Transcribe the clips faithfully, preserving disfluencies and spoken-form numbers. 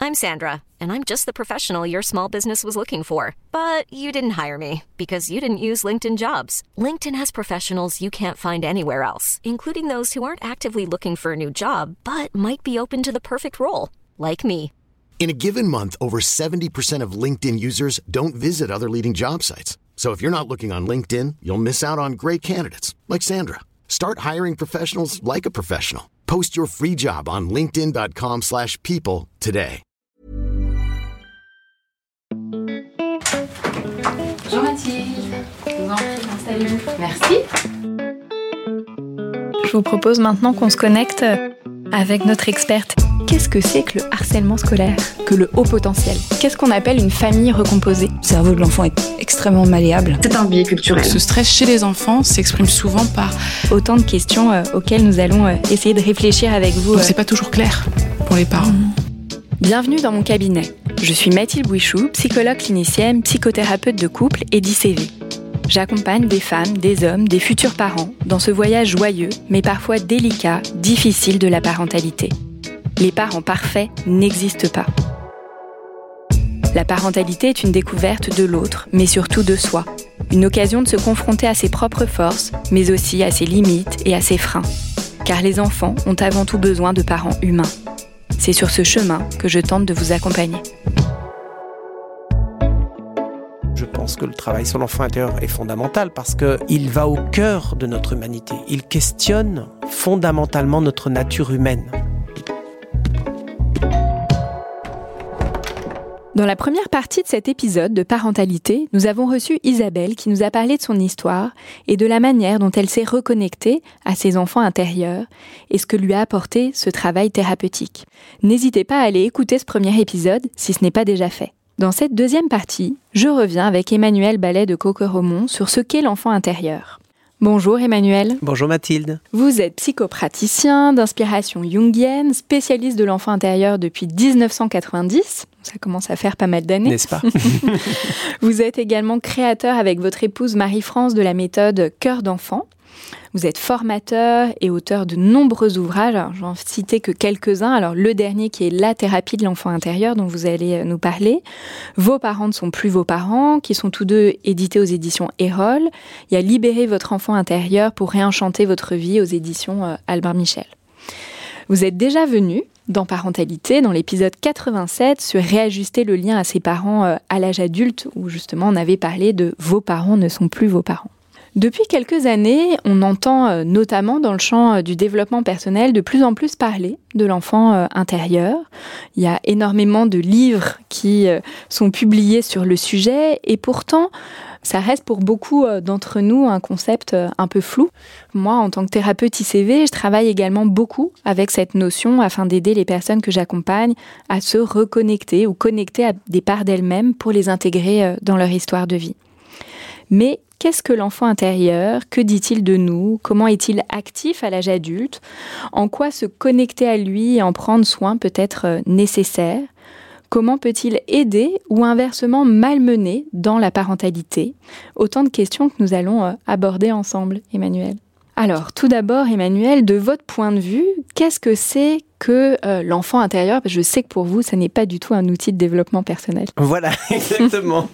I'm Sandra, and I'm just the professional your small business was looking for. But you didn't hire me because you didn't use LinkedIn Jobs. LinkedIn has professionals you can't find anywhere else, including those who aren't actively looking for a new job, but might be open to the perfect role, like me. In a given month, over seventy percent of LinkedIn users don't visit other leading job sites. So if you're not looking on LinkedIn, you'll miss out on great candidates like Sandra. Start hiring professionals like a professional. Post your free job on linkedin.com slash people today. Bonjour Mathilde, je vous en prie, installez-vous. Merci. Je vous propose maintenant qu'on se connecte avec notre experte. Qu'est-ce que c'est que le harcèlement scolaire ? Que le haut potentiel ? Qu'est-ce qu'on appelle une famille recomposée ? Le cerveau de l'enfant est extrêmement malléable. C'est un biais culturel. Ce stress chez les enfants s'exprime souvent par... Autant de questions euh, auxquelles nous allons euh, essayer de réfléchir avec vous. Donc euh... c'est pas toujours clair pour les parents. Mmh. Bienvenue dans mon cabinet. Je suis Mathilde Bouichou, psychologue clinicienne, psychothérapeute de couple et d'I C V. J'accompagne des femmes, des hommes, des futurs parents dans ce voyage joyeux, mais parfois délicat, difficile de la parentalité. Les parents parfaits n'existent pas. La parentalité est une découverte de l'autre, mais surtout de soi. Une occasion de se confronter à ses propres forces, mais aussi à ses limites et à ses freins. Car les enfants ont avant tout besoin de parents humains. C'est sur ce chemin que je tente de vous accompagner. Je pense que le travail sur l'enfant intérieur est fondamental parce qu'il va au cœur de notre humanité. Il questionne fondamentalement notre nature humaine. Dans la première partie de cet épisode de parentalité, nous avons reçu Isabelle qui nous a parlé de son histoire et de la manière dont elle s'est reconnectée à ses enfants intérieurs et ce que lui a apporté ce travail thérapeutique. N'hésitez pas à aller écouter ce premier épisode si ce n'est pas déjà fait. Dans cette deuxième partie, je reviens avec Emmanuel Ballet de Coqueromont sur ce qu'est l'enfant intérieur. Bonjour Emmanuel. Bonjour Mathilde. Vous êtes psychopraticien d'inspiration jungienne, spécialiste de l'enfant intérieur depuis dix-neuf cent quatre-vingt-dix. Ça commence à faire pas mal d'années. N'est-ce pas ? Vous êtes également créateur avec votre épouse Marie-France de la méthode Cœur d'enfant. Vous êtes formateur et auteur de nombreux ouvrages. Alors, je vais en citer que quelques-uns. Alors, le dernier qui est La thérapie de l'enfant intérieur, dont vous allez nous parler. Vos parents ne sont plus vos parents, qui sont tous deux édités aux éditions Erol. Il y a Libérer votre enfant intérieur pour réenchanter votre vie aux éditions Albin Michel. Vous êtes déjà venu dans Parentalité, dans l'épisode quatre-vingt-sept, sur réajuster le lien à ses parents à l'âge adulte, où justement on avait parlé de « vos parents ne sont plus vos parents ». Depuis quelques années, on entend notamment dans le champ du développement personnel de plus en plus parler de l'enfant intérieur. Il y a énormément de livres qui sont publiés sur le sujet et pourtant, ça reste pour beaucoup d'entre nous un concept un peu flou. Moi, en tant que thérapeute I C V, je travaille également beaucoup avec cette notion afin d'aider les personnes que j'accompagne à se reconnecter ou connecter à des parts d'elles-mêmes pour les intégrer dans leur histoire de vie. Mais qu'est-ce que l'enfant intérieur ? Que dit-il de nous ? Comment est-il actif à l'âge adulte ? En quoi se connecter à lui et en prendre soin peut être nécessaire ? Comment peut-il aider ou inversement malmener dans la parentalité ? Autant de questions que nous allons aborder ensemble, Emmanuel. Alors, tout d'abord, Emmanuel, de votre point de vue, qu'est-ce que c'est que euh, l'enfant intérieur ? Parce que je sais que pour vous, ça n'est pas du tout un outil de développement personnel. Voilà, exactement.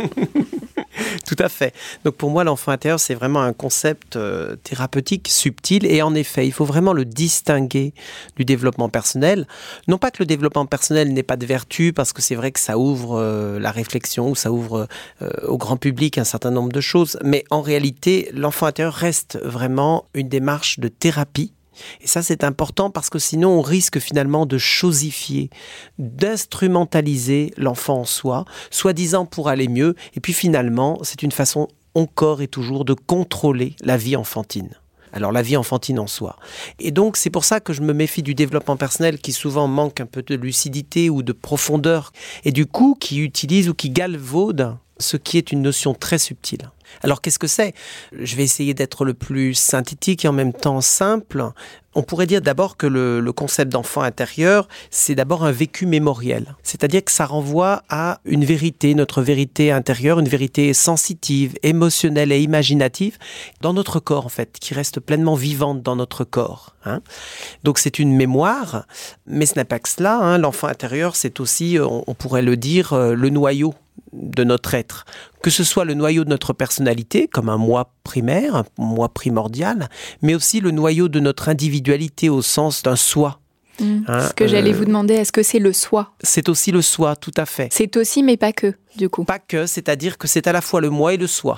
Tout à fait. Donc pour moi, l'enfant intérieur, c'est vraiment un concept euh, thérapeutique, subtil. Et en effet, il faut vraiment le distinguer du développement personnel. Non pas que le développement personnel n'ait pas de vertu, parce que c'est vrai que ça ouvre euh, la réflexion, ou ça ouvre euh, au grand public un certain nombre de choses. Mais en réalité, l'enfant intérieur reste vraiment une démarche de thérapie. Et ça, c'est important parce que sinon, on risque finalement de chosifier, d'instrumentaliser l'enfant en soi, soi-disant pour aller mieux. Et puis finalement, c'est une façon encore et toujours de contrôler la vie enfantine. Alors la vie enfantine en soi. Et donc, c'est pour ça que je me méfie du développement personnel qui souvent manque un peu de lucidité ou de profondeur. Et du coup, qui utilise ou qui galvaude ce qui est une notion très subtile. Alors qu'est-ce que c'est ? Je vais essayer d'être le plus synthétique et en même temps simple. On pourrait dire d'abord que le, le concept d'enfant intérieur, c'est d'abord un vécu mémoriel. C'est-à-dire que ça renvoie à une vérité, notre vérité intérieure, une vérité sensitive, émotionnelle et imaginative dans notre corps, en fait, qui reste pleinement vivante dans notre corps. Hein. Donc c'est une mémoire, mais ce n'est pas que cela. Hein. L'enfant intérieur, c'est aussi, on, on pourrait le dire, euh, le noyau de notre être, que ce soit le noyau de notre personnalité, comme un moi primaire, un moi primordial, mais aussi le noyau de notre individualité au sens d'un soi. Mmh. Hein, Ce que j'allais euh, vous demander, est-ce que c'est le soi ? C'est aussi le soi, tout à fait. C'est aussi, mais pas que, du coup. Pas que, c'est-à-dire que c'est à la fois le moi et le soi.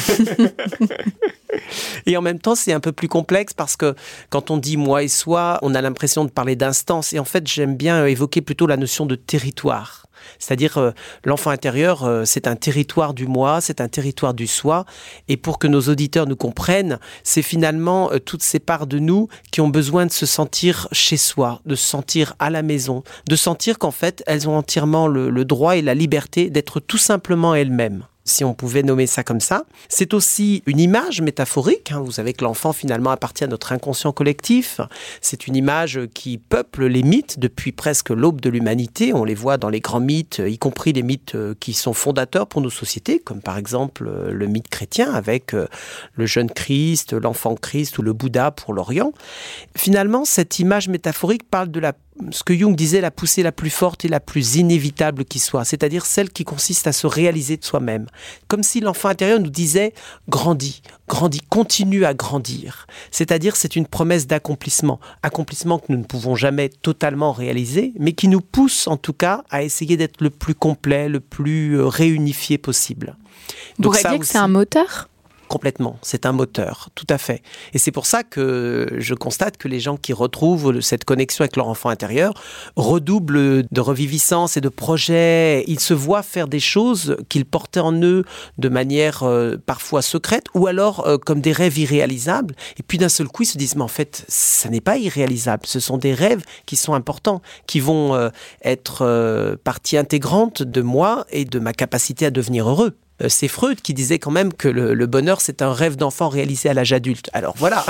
Et en même temps, c'est un peu plus complexe parce que quand on dit moi et soi, on a l'impression de parler d'instance. Et en fait, j'aime bien évoquer plutôt la notion de territoire. C'est-à-dire, euh, l'enfant intérieur, euh, c'est un territoire du moi, c'est un territoire du soi. Et pour que nos auditeurs nous comprennent, c'est finalement euh, toutes ces parts de nous qui ont besoin de se sentir chez soi, de se sentir à la maison, de sentir qu'en fait, elles ont entièrement le, le droit et la liberté d'être tout simplement elles-mêmes. Si on pouvait nommer ça comme ça. C'est aussi une image métaphorique. Hein. Vous savez que l'enfant, finalement, appartient à notre inconscient collectif. C'est une image qui peuple les mythes depuis presque l'aube de l'humanité. On les voit dans les grands mythes, y compris les mythes qui sont fondateurs pour nos sociétés, comme par exemple le mythe chrétien avec le jeune Christ, l'enfant Christ ou le Bouddha pour l'Orient. Finalement, cette image métaphorique parle de la ce que Jung disait, la poussée la plus forte et la plus inévitable qui soit, c'est-à-dire celle qui consiste à se réaliser de soi-même. Comme si l'enfant intérieur nous disait « grandis, grandis, continue à grandir ». C'est-à-dire c'est une promesse d'accomplissement, accomplissement que nous ne pouvons jamais totalement réaliser, mais qui nous pousse en tout cas à essayer d'être le plus complet, le plus réunifié possible. On pourrait dire que aussi, c'est un moteur ? Complètement, c'est un moteur, tout à fait. Et c'est pour ça que je constate que les gens qui retrouvent cette connexion avec leur enfant intérieur redoublent de reviviscence et de projets. Ils se voient faire des choses qu'ils portaient en eux de manière euh, parfois secrète ou alors euh, comme des rêves irréalisables. Et puis d'un seul coup, ils se disent, mais en fait, ça n'est pas irréalisable. Ce sont des rêves qui sont importants, qui vont euh, être euh, partie intégrante de moi et de ma capacité à devenir heureux. C'est Freud qui disait quand même que le, le bonheur, c'est un rêve d'enfant réalisé à l'âge adulte. Alors voilà.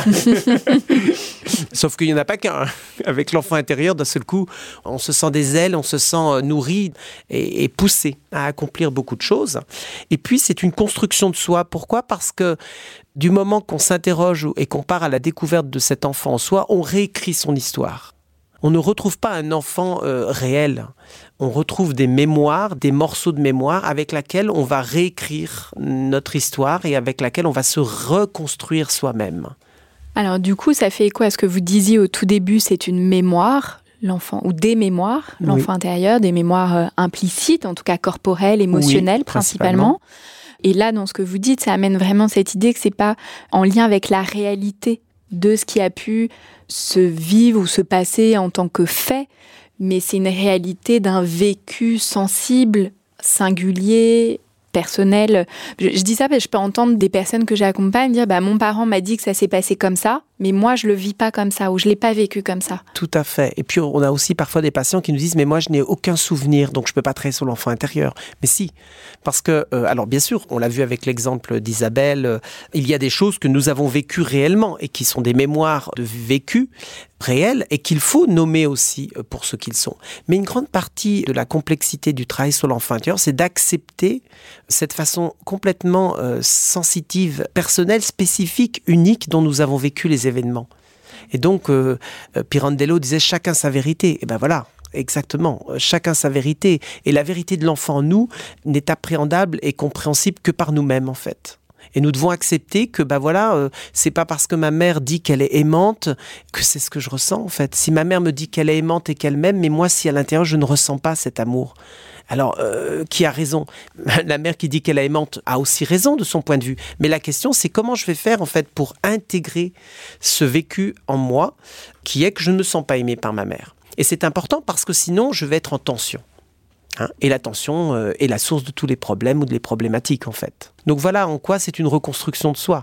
Sauf qu'il n'y en a pas qu'un. Avec l'enfant intérieur, d'un seul coup, on se sent des ailes, on se sent nourri et, et poussé à accomplir beaucoup de choses. Et puis, c'est une construction de soi. Pourquoi ? Parce que du moment qu'on s'interroge et qu'on part à la découverte de cet enfant en soi, on réécrit son histoire. On ne retrouve pas un enfant euh, réel. On retrouve des mémoires, des morceaux de mémoire avec lesquels on va réécrire notre histoire et avec lesquels on va se reconstruire soi-même. Alors du coup, ça fait écho à ce que vous disiez au tout début, c'est une mémoire, l'enfant, ou des mémoires, oui. L'enfant intérieur, des mémoires euh, implicites, en tout cas corporelles, émotionnelles oui, principalement. principalement. Et là, dans ce que vous dites, ça amène vraiment cette idée que c'est pas en lien avec la réalité de ce qui a pu se vivre ou se passer en tant que fait, mais c'est une réalité d'un vécu sensible, singulier, personnel. Je, je dis ça parce que je peux entendre des personnes que j'accompagne dire bah, « mon parent m'a dit que ça s'est passé comme ça, mais moi je le vis pas comme ça ou je l'ai pas vécu comme ça ». Tout à fait. Et puis on a aussi parfois des patients qui nous disent « mais moi je n'ai aucun souvenir, donc je peux pas travailler sur l'enfant intérieur ». Mais si, parce que, euh, alors bien sûr, on l'a vu avec l'exemple d'Isabelle, euh, il y a des choses que nous avons vécues réellement et qui sont des mémoires de vécu réels et qu'il faut nommer aussi pour ce qu'ils sont. Mais une grande partie de la complexité du travail sur l'enfant intérieur, c'est d'accepter cette façon complètement euh, sensitive, personnelle, spécifique, unique dont nous avons vécu les événements. Et donc, euh, Pirandello disait « chacun sa vérité ». Et ben voilà, exactement, chacun sa vérité. Et la vérité de l'enfant en nous n'est appréhendable et compréhensible que par nous-mêmes en fait. Et nous devons accepter que, bah voilà, euh, c'est pas parce que ma mère dit qu'elle est aimante que c'est ce que je ressens, en fait. Si ma mère me dit qu'elle est aimante et qu'elle m'aime, mais moi, si à l'intérieur, je ne ressens pas cet amour. Alors, euh, qui a raison ? La mère qui dit qu'elle est aimante a aussi raison de son point de vue. Mais la question, c'est comment je vais faire, en fait, pour intégrer ce vécu en moi, qui est que je ne me sens pas aimé par ma mère. Et c'est important parce que sinon, je vais être en tension. Hein, et la tension euh, est la source de tous les problèmes ou des problématiques en fait. Donc voilà en quoi c'est une reconstruction de soi.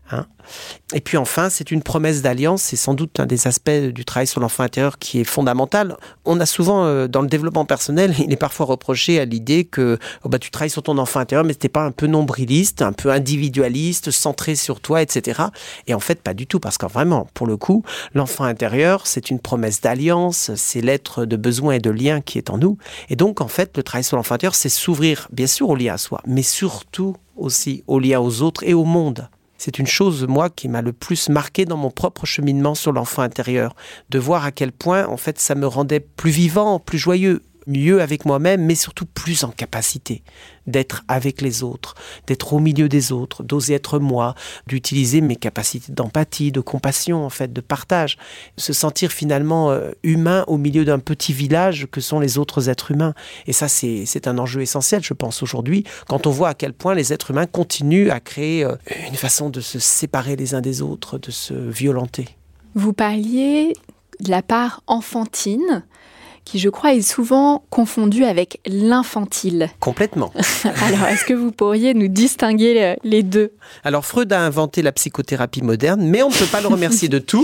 Hein. Et puis enfin, c'est une promesse d'alliance, c'est sans doute un des aspects du travail sur l'enfant intérieur qui est fondamental. On a souvent, euh, dans le développement personnel, il est parfois reproché à l'idée que oh bah, tu travailles sur ton enfant intérieur, mais t'es pas un peu nombriliste, un peu individualiste, centré sur toi, et cetera. Et en fait, pas du tout, parce que vraiment, pour le coup, l'enfant intérieur, c'est une promesse d'alliance, c'est l'être de besoin et de lien qui est en nous. Et donc, en fait, le travail sur l'enfant intérieur, c'est s'ouvrir, bien sûr, au lien à soi, mais surtout aussi au lien aux autres et au monde. C'est une chose, moi, qui m'a le plus marqué dans mon propre cheminement sur l'enfant intérieur. De voir à quel point, en fait, ça me rendait plus vivant, plus joyeux, mieux avec moi-même, mais surtout plus en capacité d'être avec les autres, d'être au milieu des autres, d'oser être moi, d'utiliser mes capacités d'empathie, de compassion, en fait, de partage. Se sentir finalement euh, humain au milieu d'un petit village que sont les autres êtres humains. Et ça, c'est, c'est un enjeu essentiel, je pense, aujourd'hui, quand on voit à quel point les êtres humains continuent à créer euh, une façon de se séparer les uns des autres, de se violenter. Vous parliez de la part enfantine, qui, je crois, est souvent confondue avec l'infantile. Complètement. Alors, est-ce que vous pourriez nous distinguer les deux ? Alors, Freud a inventé la psychothérapie moderne, mais on ne peut pas le remercier de tout,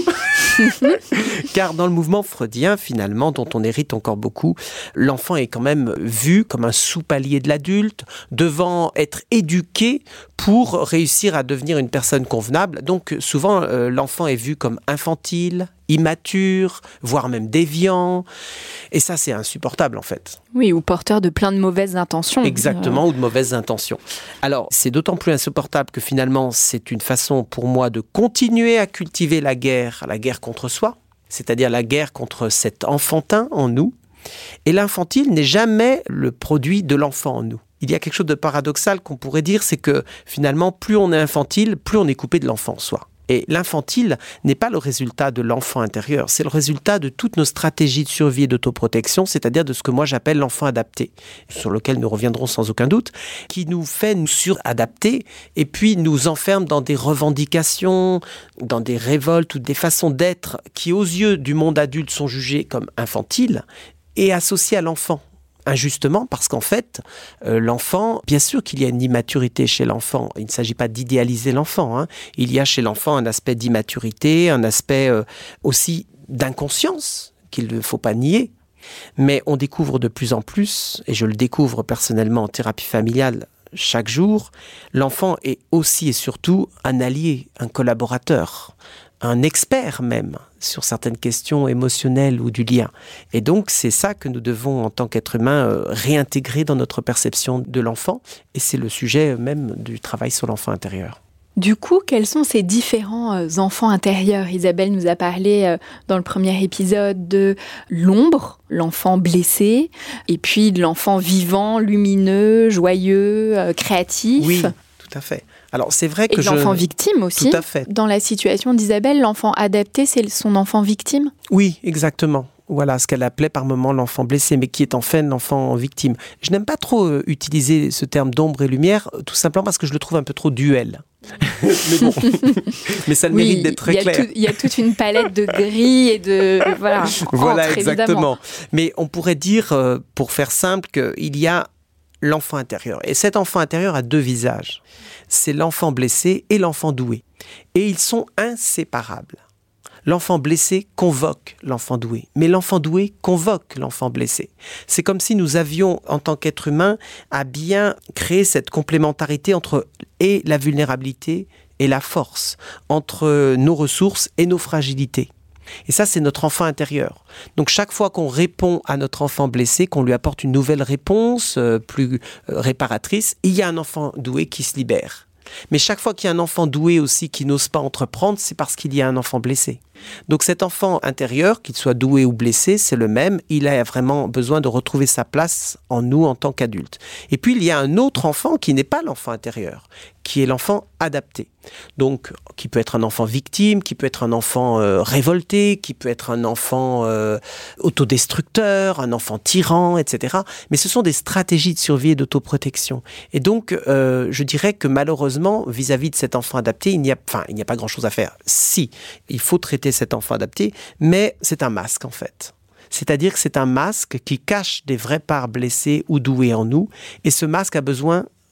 car dans le mouvement freudien, finalement, dont on hérite encore beaucoup, l'enfant est quand même vu comme un sous-palier de l'adulte, devant être éduqué pour réussir à devenir une personne convenable. Donc, souvent, euh, l'enfant est vu comme infantile, immature, voire même déviant. Et ça, c'est insupportable, en fait. Oui, ou porteur de plein de mauvaises intentions. Exactement, euh... ou de mauvaises intentions. Alors, c'est d'autant plus insupportable que finalement, c'est une façon pour moi de continuer à cultiver la guerre, la guerre contre soi, c'est-à-dire la guerre contre cet enfantin en nous. Et l'infantile n'est jamais le produit de l'enfant en nous. Il y a quelque chose de paradoxal qu'on pourrait dire, c'est que finalement, plus on est infantile, plus on est coupé de l'enfant en soi. Et l'infantile n'est pas le résultat de l'enfant intérieur, c'est le résultat de toutes nos stratégies de survie et d'autoprotection, c'est-à-dire de ce que moi j'appelle l'enfant adapté, sur lequel nous reviendrons sans aucun doute, qui nous fait nous suradapter et puis nous enferme dans des revendications, dans des révoltes ou des façons d'être qui, aux yeux du monde adulte, sont jugées comme infantiles et associées à l'enfant. Injustement, parce qu'en fait, euh, l'enfant, bien sûr qu'il y a une immaturité chez l'enfant. Il ne s'agit pas d'idéaliser l'enfant. Hein. Il y a chez l'enfant un aspect d'immaturité, un aspect euh, aussi d'inconscience qu'il ne faut pas nier. Mais on découvre de plus en plus, et je le découvre personnellement en thérapie familiale chaque jour, l'enfant est aussi et surtout un allié, un collaborateur, un expert même sur certaines questions émotionnelles ou du lien. Et donc, c'est ça que nous devons, en tant qu'être humain, euh, réintégrer dans notre perception de l'enfant. Et c'est le sujet même du travail sur l'enfant intérieur. Du coup, quels sont ces différents euh, enfants intérieurs ? Isabelle nous a parlé euh, dans le premier épisode de l'ombre, l'enfant blessé, et puis de l'enfant vivant, lumineux, joyeux, euh, créatif. Oui, tout à fait. Alors, c'est vrai que et je... l'enfant victime aussi. Tout à fait. Dans la situation d'Isabelle, l'enfant adapté, c'est son enfant victime ? Oui, exactement. Voilà, ce qu'elle appelait par moments l'enfant blessé, mais qui est en fait l'enfant victime. Je n'aime pas trop euh, utiliser ce terme d'ombre et lumière, tout simplement parce que je le trouve un peu trop duel. mais bon, mais ça le oui, mérite d'être très clair. Il y a toute une palette de gris et de... Voilà, voilà entre, exactement. Évidemment. Mais on pourrait dire, euh, pour faire simple, qu'il y a l'enfant intérieur. Et cet enfant intérieur a deux visages. C'est l'enfant blessé et l'enfant doué. Et ils sont inséparables. L'enfant blessé convoque l'enfant doué, mais l'enfant doué convoque l'enfant blessé. C'est comme si nous avions, en tant qu'être humain, à bien créer cette complémentarité entre et la vulnérabilité et la force, entre nos ressources et nos fragilités. Et ça, c'est notre enfant intérieur. Donc, chaque fois qu'on répond à notre enfant blessé, qu'on lui apporte une nouvelle réponse euh, plus euh, réparatrice, il y a un enfant doué qui se libère. Mais chaque fois qu'il y a un enfant doué aussi qui n'ose pas entreprendre, c'est parce qu'il y a un enfant blessé. Donc cet enfant intérieur, qu'il soit doué ou blessé, c'est le même. Il a vraiment besoin de retrouver sa place en nous en tant qu'adulte. Et puis il y a un autre enfant qui n'est pas l'enfant intérieur, qui est l'enfant adapté. Donc qui peut être un enfant victime, qui peut être un enfant euh, révolté, qui peut être un enfant euh, autodestructeur, un enfant tyran, et cetera. Mais ce sont des stratégies de survie et d'autoprotection. Et donc euh, je dirais que malheureusement, vis-à-vis de cet enfant adapté, il n'y a, enfin, il n'y a pas grand-chose à faire. Si, il faut traiter cet enfant adapté, mais c'est un masque en fait. C'est-à-dire que c'est un masque qui cache des vraies parts blessées ou douées en nous, et ce masque a besoin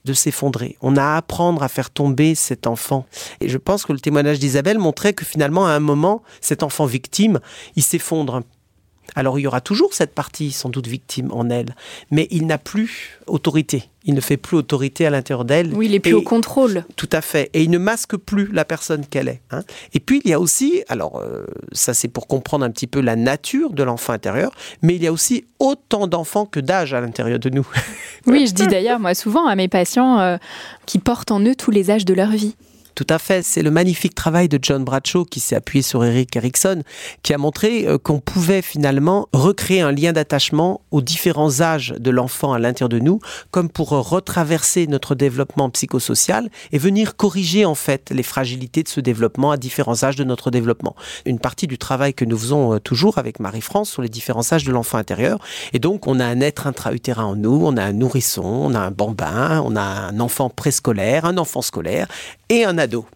de s'effondrer. On a à apprendre à faire tomber cet enfant. Et je pense que le témoignage d'Isabelle montrait que finalement, à un moment, cet enfant victime, il s'effondre. Alors il y aura toujours cette partie sans doute victime en elle, mais il n'a plus autorité. Il ne fait plus autorité à l'intérieur d'elle. Oui, il n'est plus et, au contrôle. Tout à fait. Et il ne masque plus la personne qu'elle est. Hein. Et puis il y a aussi, alors euh, ça c'est pour comprendre un petit peu la nature de l'enfant intérieur, mais il y a aussi autant d'enfants que d'âges à l'intérieur de nous. Oui, je dis d'ailleurs moi souvent à mes patients euh, qui portent en eux tous les âges de leur vie. Tout à fait. C'est le magnifique travail de John Bradshaw qui s'est appuyé sur Erik Erikson qui a montré qu'on pouvait finalement recréer un lien d'attachement aux différents âges de l'enfant à l'intérieur de nous, comme pour retraverser notre développement psychosocial et venir corriger en fait les fragilités de ce développement à différents âges de notre développement. Une partie du travail que nous faisons toujours avec Marie-France sur les différents âges de l'enfant intérieur. Et donc, on a un être intra-utérin en nous, on a un nourrisson, on a un bambin, on a un enfant préscolaire, un enfant scolaire et un ado.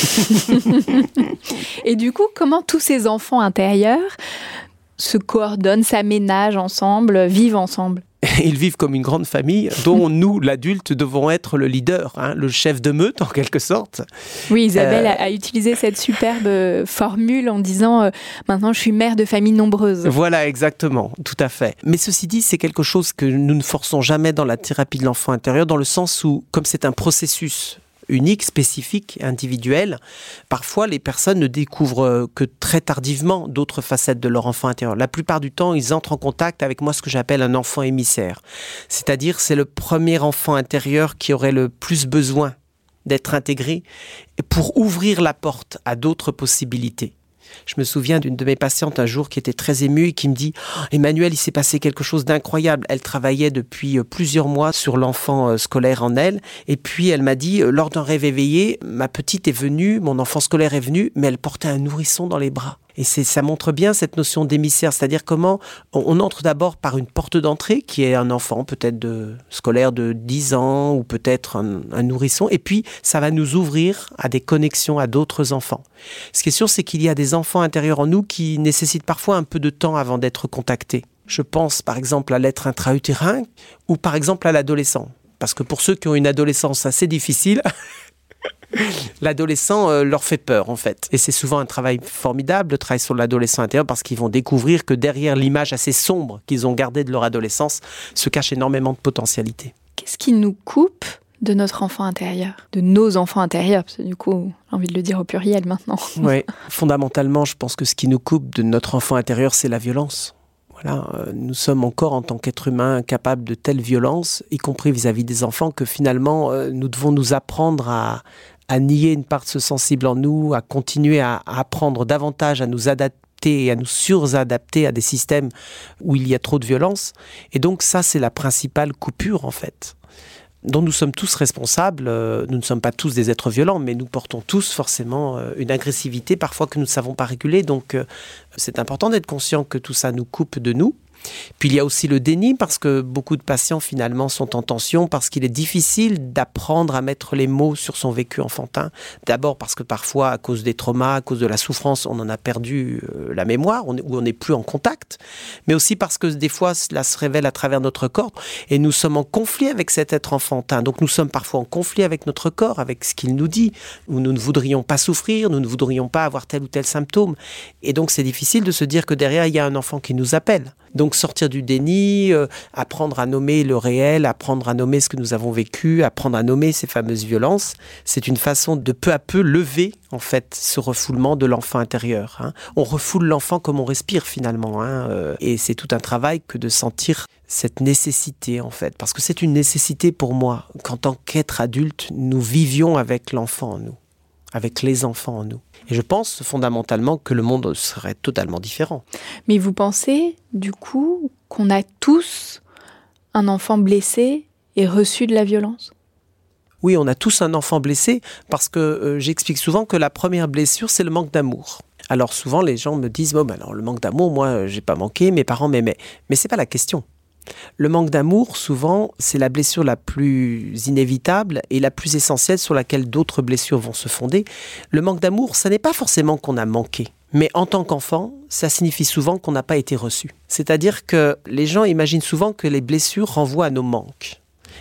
Et du coup, comment tous ces enfants intérieurs se coordonnent, s'aménagent ensemble, vivent ensemble ? Ils vivent comme une grande famille dont nous, l'adulte, devons être le leader, hein, le chef de meute en quelque sorte. Oui, Isabelle euh... a, a utilisé cette superbe formule en disant euh, « maintenant je suis mère de famille nombreuse ». Voilà, exactement, tout à fait. Mais ceci dit, c'est quelque chose que nous ne forçons jamais dans la thérapie de l'enfant intérieur, dans le sens où, comme c'est un processus unique, spécifique, individuel. Parfois, les personnes ne découvrent que très tardivement d'autres facettes de leur enfant intérieur. La plupart du temps, ils entrent en contact avec moi ce que j'appelle un enfant émissaire. C'est-à-dire, c'est le premier enfant intérieur qui aurait le plus besoin d'être intégré pour ouvrir la porte à d'autres possibilités. Je me souviens d'une de mes patientes un jour qui était très émue et qui me dit oh, « Emmanuel, il s'est passé quelque chose d'incroyable. » Elle travaillait depuis plusieurs mois sur l'enfant scolaire en elle. Et puis elle m'a dit « Lors d'un rêve éveillé, ma petite est venue, mon enfant scolaire est venu, mais elle portait un nourrisson dans les bras. » Et c'est, ça montre bien cette notion d'émissaire, c'est-à-dire comment on, on entre d'abord par une porte d'entrée qui est un enfant peut-être de, scolaire de dix ans ou peut-être un, un nourrisson, et puis ça va nous ouvrir à des connexions à d'autres enfants. Ce qui est sûr, c'est qu'il y a des enfants intérieurs en nous qui nécessitent parfois un peu de temps avant d'être contactés. Je pense par exemple à l'être intra-utérin ou par exemple à l'adolescent. Parce que pour ceux qui ont une adolescence assez difficile... L'adolescent euh, leur fait peur en fait. Et c'est souvent un travail formidable de travailler sur l'adolescent intérieur parce qu'ils vont découvrir que derrière l'image assez sombre qu'ils ont gardée de leur adolescence se cache énormément de potentialités. Qu'est-ce qui nous coupe de notre enfant intérieur, de nos enfants intérieurs, parce que du coup, j'ai envie de le dire au pluriel maintenant. Oui, fondamentalement, je pense que ce qui nous coupe de notre enfant intérieur, c'est la violence. Voilà, euh, nous sommes encore en tant qu'être humain capables de telle violence, y compris vis-à-vis des enfants, que finalement, euh, nous devons nous apprendre à, à nier une part de ce sensible en nous, à continuer à, à apprendre davantage à nous adapter et à nous suradapter à des systèmes où il y a trop de violence. Et donc ça, c'est la principale coupure en fait, dont nous sommes tous responsables. Euh, nous ne sommes pas tous des êtres violents, mais nous portons tous forcément euh, une agressivité parfois que nous ne savons pas réguler. Donc euh, c'est important d'être conscient que tout ça nous coupe de nous. Puis il y a aussi le déni, parce que beaucoup de patients finalement sont en tension, parce qu'il est difficile d'apprendre à mettre les mots sur son vécu enfantin. D'abord parce que parfois, à cause des traumas, à cause de la souffrance, on en a perdu euh, la mémoire, on est, ou on n'est plus en contact, mais aussi parce que des fois, cela se révèle à travers notre corps, et nous sommes en conflit avec cet être enfantin. Donc nous sommes parfois en conflit avec notre corps, avec ce qu'il nous dit, où nous ne voudrions pas souffrir, nous ne voudrions pas avoir tel ou tel symptôme. Et donc c'est difficile de se dire que derrière, il y a un enfant qui nous appelle. Donc sortir du déni, euh, apprendre à nommer le réel, apprendre à nommer ce que nous avons vécu, apprendre à nommer ces fameuses violences, c'est une façon de peu à peu lever en fait ce refoulement de l'enfant intérieur. Hein. On refoule l'enfant comme on respire finalement, hein, euh, et c'est tout un travail que de sentir cette nécessité en fait, parce que c'est une nécessité pour moi qu'en tant qu'être adulte, nous vivions avec l'enfant en nous, avec les enfants en nous. Et je pense fondamentalement que le monde serait totalement différent. Mais vous pensez, du coup, qu'on a tous un enfant blessé et reçu de la violence ? Oui, on a tous un enfant blessé parce que euh, j'explique souvent que la première blessure, c'est le manque d'amour. Alors souvent, les gens me disent, bon, ben alors le manque d'amour, moi, j'ai pas manqué, mes parents m'aimaient. Mais c'est pas la question. Le manque d'amour, souvent, c'est la blessure la plus inévitable et la plus essentielle sur laquelle d'autres blessures vont se fonder. Le manque d'amour, ça n'est pas forcément qu'on a manqué. Mais en tant qu'enfant, ça signifie souvent qu'on n'a pas été reçu. C'est-à-dire que les gens imaginent souvent que les blessures renvoient à nos manques.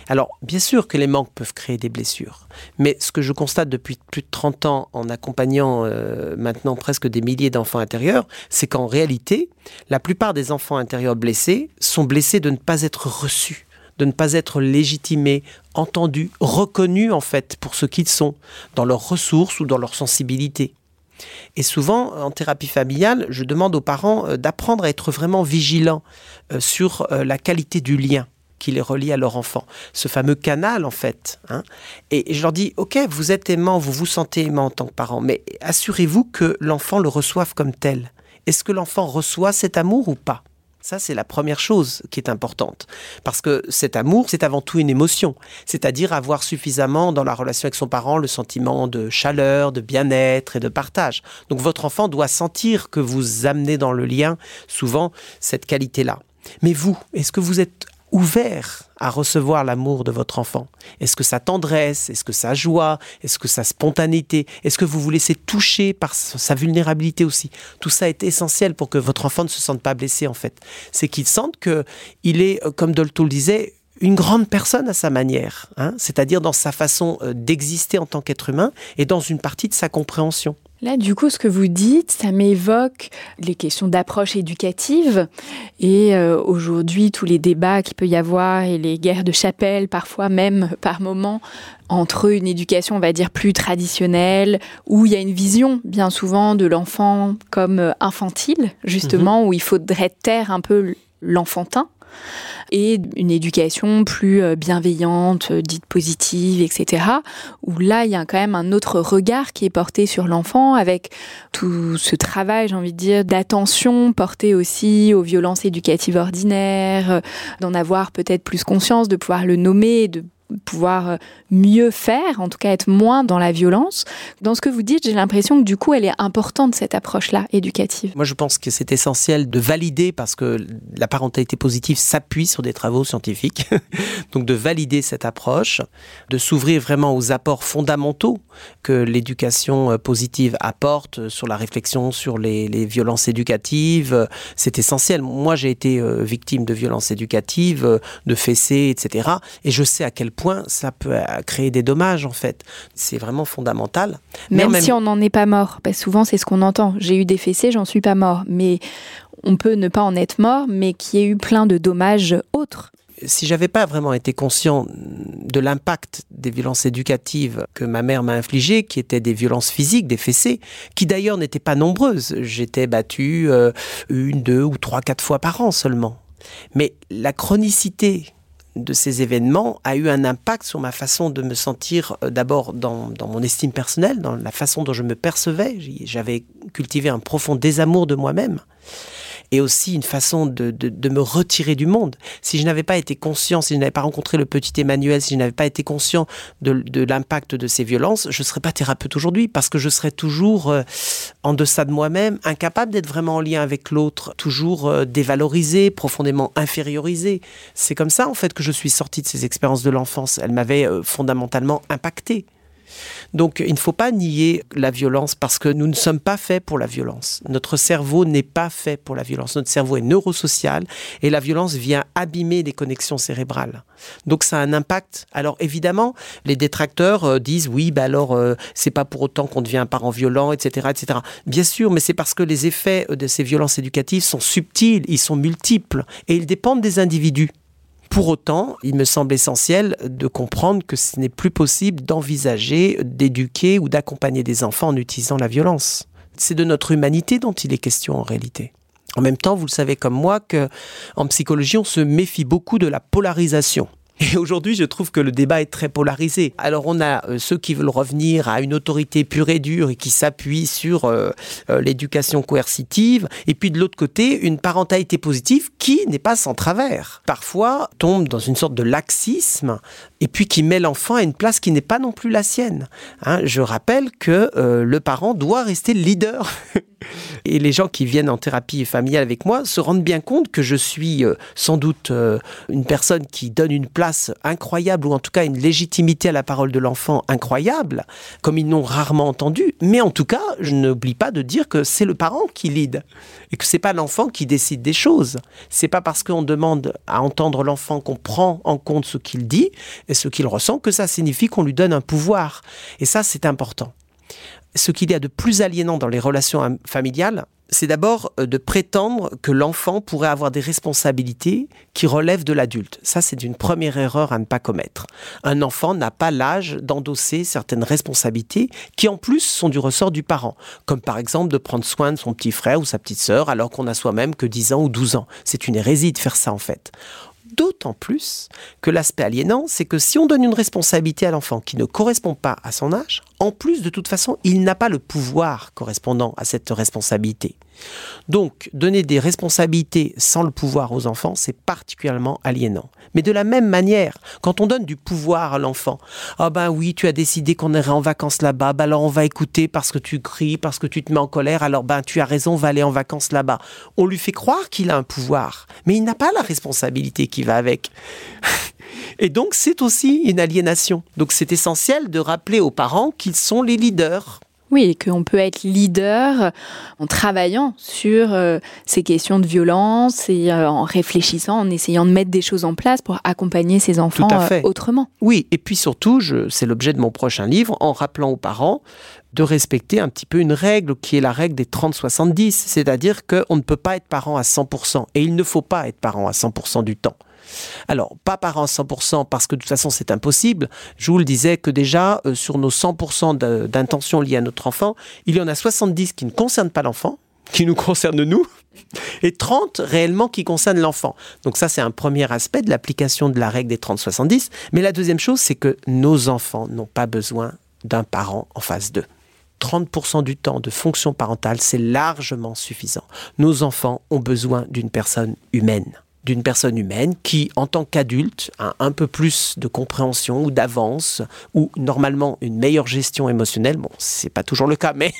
Alors, bien sûr que les manques peuvent créer des blessures, mais ce que je constate depuis plus de trente ans en accompagnant euh, maintenant presque des milliers d'enfants intérieurs, c'est qu'en réalité, la plupart des enfants intérieurs blessés sont blessés de ne pas être reçus, de ne pas être légitimés, entendus, reconnus en fait pour ce qu'ils sont, dans leurs ressources ou dans leur sensibilité. Et souvent, en thérapie familiale, je demande aux parents euh, d'apprendre à être vraiment vigilants euh, sur euh, la qualité du lien qui les relie à leur enfant. Ce fameux canal, en fait. Hein. Et, et je leur dis, OK, vous êtes aimant, vous vous sentez aimant en tant que parent, mais assurez-vous que l'enfant le reçoive comme tel. Est-ce que l'enfant reçoit cet amour ou pas ? Ça, c'est la première chose qui est importante. Parce que cet amour, c'est avant tout une émotion. C'est-à-dire avoir suffisamment dans la relation avec son parent le sentiment de chaleur, de bien-être et de partage. Donc votre enfant doit sentir que vous amenez dans le lien souvent cette qualité-là. Mais vous, est-ce que vous êtes ouvert à recevoir l'amour de votre enfant? Est-ce que sa tendresse, est-ce que sa joie, est-ce que sa spontanéité, est-ce que vous vous laissez toucher par sa vulnérabilité aussi? Tout ça est essentiel pour que votre enfant ne se sente pas blessé en fait. C'est qu'il sente qu'il est, comme Dolto le disait, une grande personne à sa manière, hein, c'est-à-dire dans sa façon d'exister en tant qu'être humain et dans une partie de sa compréhension. Là, du coup, ce que vous dites, ça m'évoque les questions d'approche éducative et euh, aujourd'hui, tous les débats qu'il peut y avoir et les guerres de chapelle, parfois même par moments, entre une éducation, on va dire, plus traditionnelle, où il y a une vision, bien souvent, de l'enfant comme infantile, justement, mmh. où il faudrait taire un peu l'enfantin, et une éducation plus bienveillante, dite positive, et cetera, où là, il y a quand même un autre regard qui est porté sur l'enfant, avec tout ce travail, j'ai envie de dire, d'attention porté aussi aux violences éducatives ordinaires, d'en avoir peut-être plus conscience, de pouvoir le nommer, de pouvoir mieux faire, en tout cas être moins dans la violence. Dans ce que vous dites, j'ai l'impression que du coup, elle est importante, cette approche-là, éducative. Moi, je pense que c'est essentiel de valider, parce que la parentalité positive s'appuie sur des travaux scientifiques, donc de valider cette approche, de s'ouvrir vraiment aux apports fondamentaux que l'éducation positive apporte sur la réflexion sur les, les violences éducatives. C'est essentiel. Moi, j'ai été victime de violences éducatives, de fessées, et cetera. Et je sais à quel point ça peut créer des dommages, en fait. C'est vraiment fondamental. Même, même... si on n'en est pas mort, parce que souvent c'est ce qu'on entend. J'ai eu des fessées, j'en suis pas mort. Mais on peut ne pas en être mort, mais qu'il y ait eu plein de dommages autres. Si j'avais pas vraiment été conscient de l'impact des violences éducatives que ma mère m'a infligées, qui étaient des violences physiques, des fessées, qui d'ailleurs n'étaient pas nombreuses. J'étais battue euh, une, deux ou trois, quatre fois par an seulement. Mais la chronicité de ces événements a eu un impact sur ma façon de me sentir, euh, d'abord dans, dans mon estime personnelle, dans la façon dont je me percevais. J'avais cultivé un profond désamour de moi-même. Et aussi une façon de, de, de me retirer du monde. Si je n'avais pas été conscient, si je n'avais pas rencontré le petit Emmanuel, si je n'avais pas été conscient de, de l'impact de ces violences, je ne serais pas thérapeute aujourd'hui, parce que je serais toujours euh, en deçà de moi-même, incapable d'être vraiment en lien avec l'autre, toujours euh, dévalorisé, profondément infériorisé. C'est comme ça, en fait, que je suis sortie de ces expériences de l'enfance. Elles m'avaient euh, fondamentalement impacté. Donc, il ne faut pas nier la violence parce que nous ne sommes pas faits pour la violence. Notre cerveau n'est pas fait pour la violence. Notre cerveau est neurosocial et la violence vient abîmer les connexions cérébrales. Donc, ça a un impact. Alors, évidemment, les détracteurs euh, disent « oui, bah alors, euh, c'est pas pour autant qu'on devient un parent violent, et cetera, et cetera » Bien sûr, mais c'est parce que les effets de ces violences éducatives sont subtils, ils sont multiples et ils dépendent des individus. Pour autant, il me semble essentiel de comprendre que ce n'est plus possible d'envisager, d'éduquer ou d'accompagner des enfants en utilisant la violence. C'est de notre humanité dont il est question en réalité. En même temps, vous le savez comme moi, qu'en psychologie, on se méfie beaucoup de la polarisation. Et aujourd'hui, je trouve que le débat est très polarisé. Alors, on a euh, ceux qui veulent revenir à une autorité pure et dure et qui s'appuient sur euh, euh, l'éducation coercitive. Et puis, de l'autre côté, une parentalité positive qui n'est pas sans travers. Parfois, tombe dans une sorte de laxisme et puis qui met l'enfant à une place qui n'est pas non plus la sienne. Hein, je rappelle que euh, le parent doit rester le leader. Et les gens qui viennent en thérapie familiale avec moi se rendent bien compte que je suis euh, sans doute euh, une personne qui donne une place place incroyable, ou en tout cas une légitimité à la parole de l'enfant incroyable, comme ils n'ont rarement entendu. Mais en tout cas, je n'oublie pas de dire que c'est le parent qui lead et que c'est pas l'enfant qui décide des choses. C'est pas parce qu'on demande à entendre l'enfant qu'on prend en compte ce qu'il dit et ce qu'il ressent que ça signifie qu'on lui donne un pouvoir. Et ça, c'est important. Ce qu'il y a de plus aliénant dans les relations familiales, c'est d'abord de prétendre que l'enfant pourrait avoir des responsabilités qui relèvent de l'adulte. Ça, c'est une première erreur à ne pas commettre. Un enfant n'a pas l'âge d'endosser certaines responsabilités qui, en plus, sont du ressort du parent. Comme par exemple de prendre soin de son petit frère ou sa petite sœur alors qu'on n'a soi-même que dix ans ou douze ans. C'est une hérésie de faire ça, en fait. D'autant plus que l'aspect aliénant, c'est que si on donne une responsabilité à l'enfant qui ne correspond pas à son âge, en plus, de toute façon, il n'a pas le pouvoir correspondant à cette responsabilité. Donc, donner des responsabilités sans le pouvoir aux enfants, c'est particulièrement aliénant. Mais de la même manière, quand on donne du pouvoir à l'enfant, « Ah ben oui, tu as décidé qu'on irait en vacances là-bas, ben alors on va écouter parce que tu cries, parce que tu te mets en colère, alors ben tu as raison, on va aller en vacances là-bas. » On lui fait croire qu'il a un pouvoir, mais il n'a pas la responsabilité qui va avec. Et donc, c'est aussi une aliénation. Donc, c'est essentiel de rappeler aux parents qu'ils sont les leaders. Oui, et qu'on peut être leader en travaillant sur euh, ces questions de violence et euh, en réfléchissant, en essayant de mettre des choses en place pour accompagner ses enfants euh, autrement. Oui, et puis surtout, je, c'est l'objet de mon prochain livre, en rappelant aux parents de respecter un petit peu une règle qui est la règle des trente soixante-dix, c'est-à-dire qu'on ne peut pas être parent à cent pour cent, et il ne faut pas être parent à cent pour cent du temps. Alors, pas parent à cent pour cent parce que de toute façon c'est impossible. Je vous le disais que déjà, euh, sur nos cent pour cent de, d'intentions liées à notre enfant, il y en a soixante-dix qui ne concernent pas l'enfant, qui nous concernent nous, et trente réellement qui concernent l'enfant. Donc ça, c'est un premier aspect de l'application de la règle des trente soixante-dix. Mais la deuxième chose, c'est que nos enfants n'ont pas besoin d'un parent en face d'eux. trente pour cent du temps de fonction parentale, c'est largement suffisant. Nos enfants ont besoin d'une personne humaine. D'une personne humaine qui, en tant qu'adulte, a un peu plus de compréhension ou d'avance, ou normalement une meilleure gestion émotionnelle. Bon, c'est pas toujours le cas, mais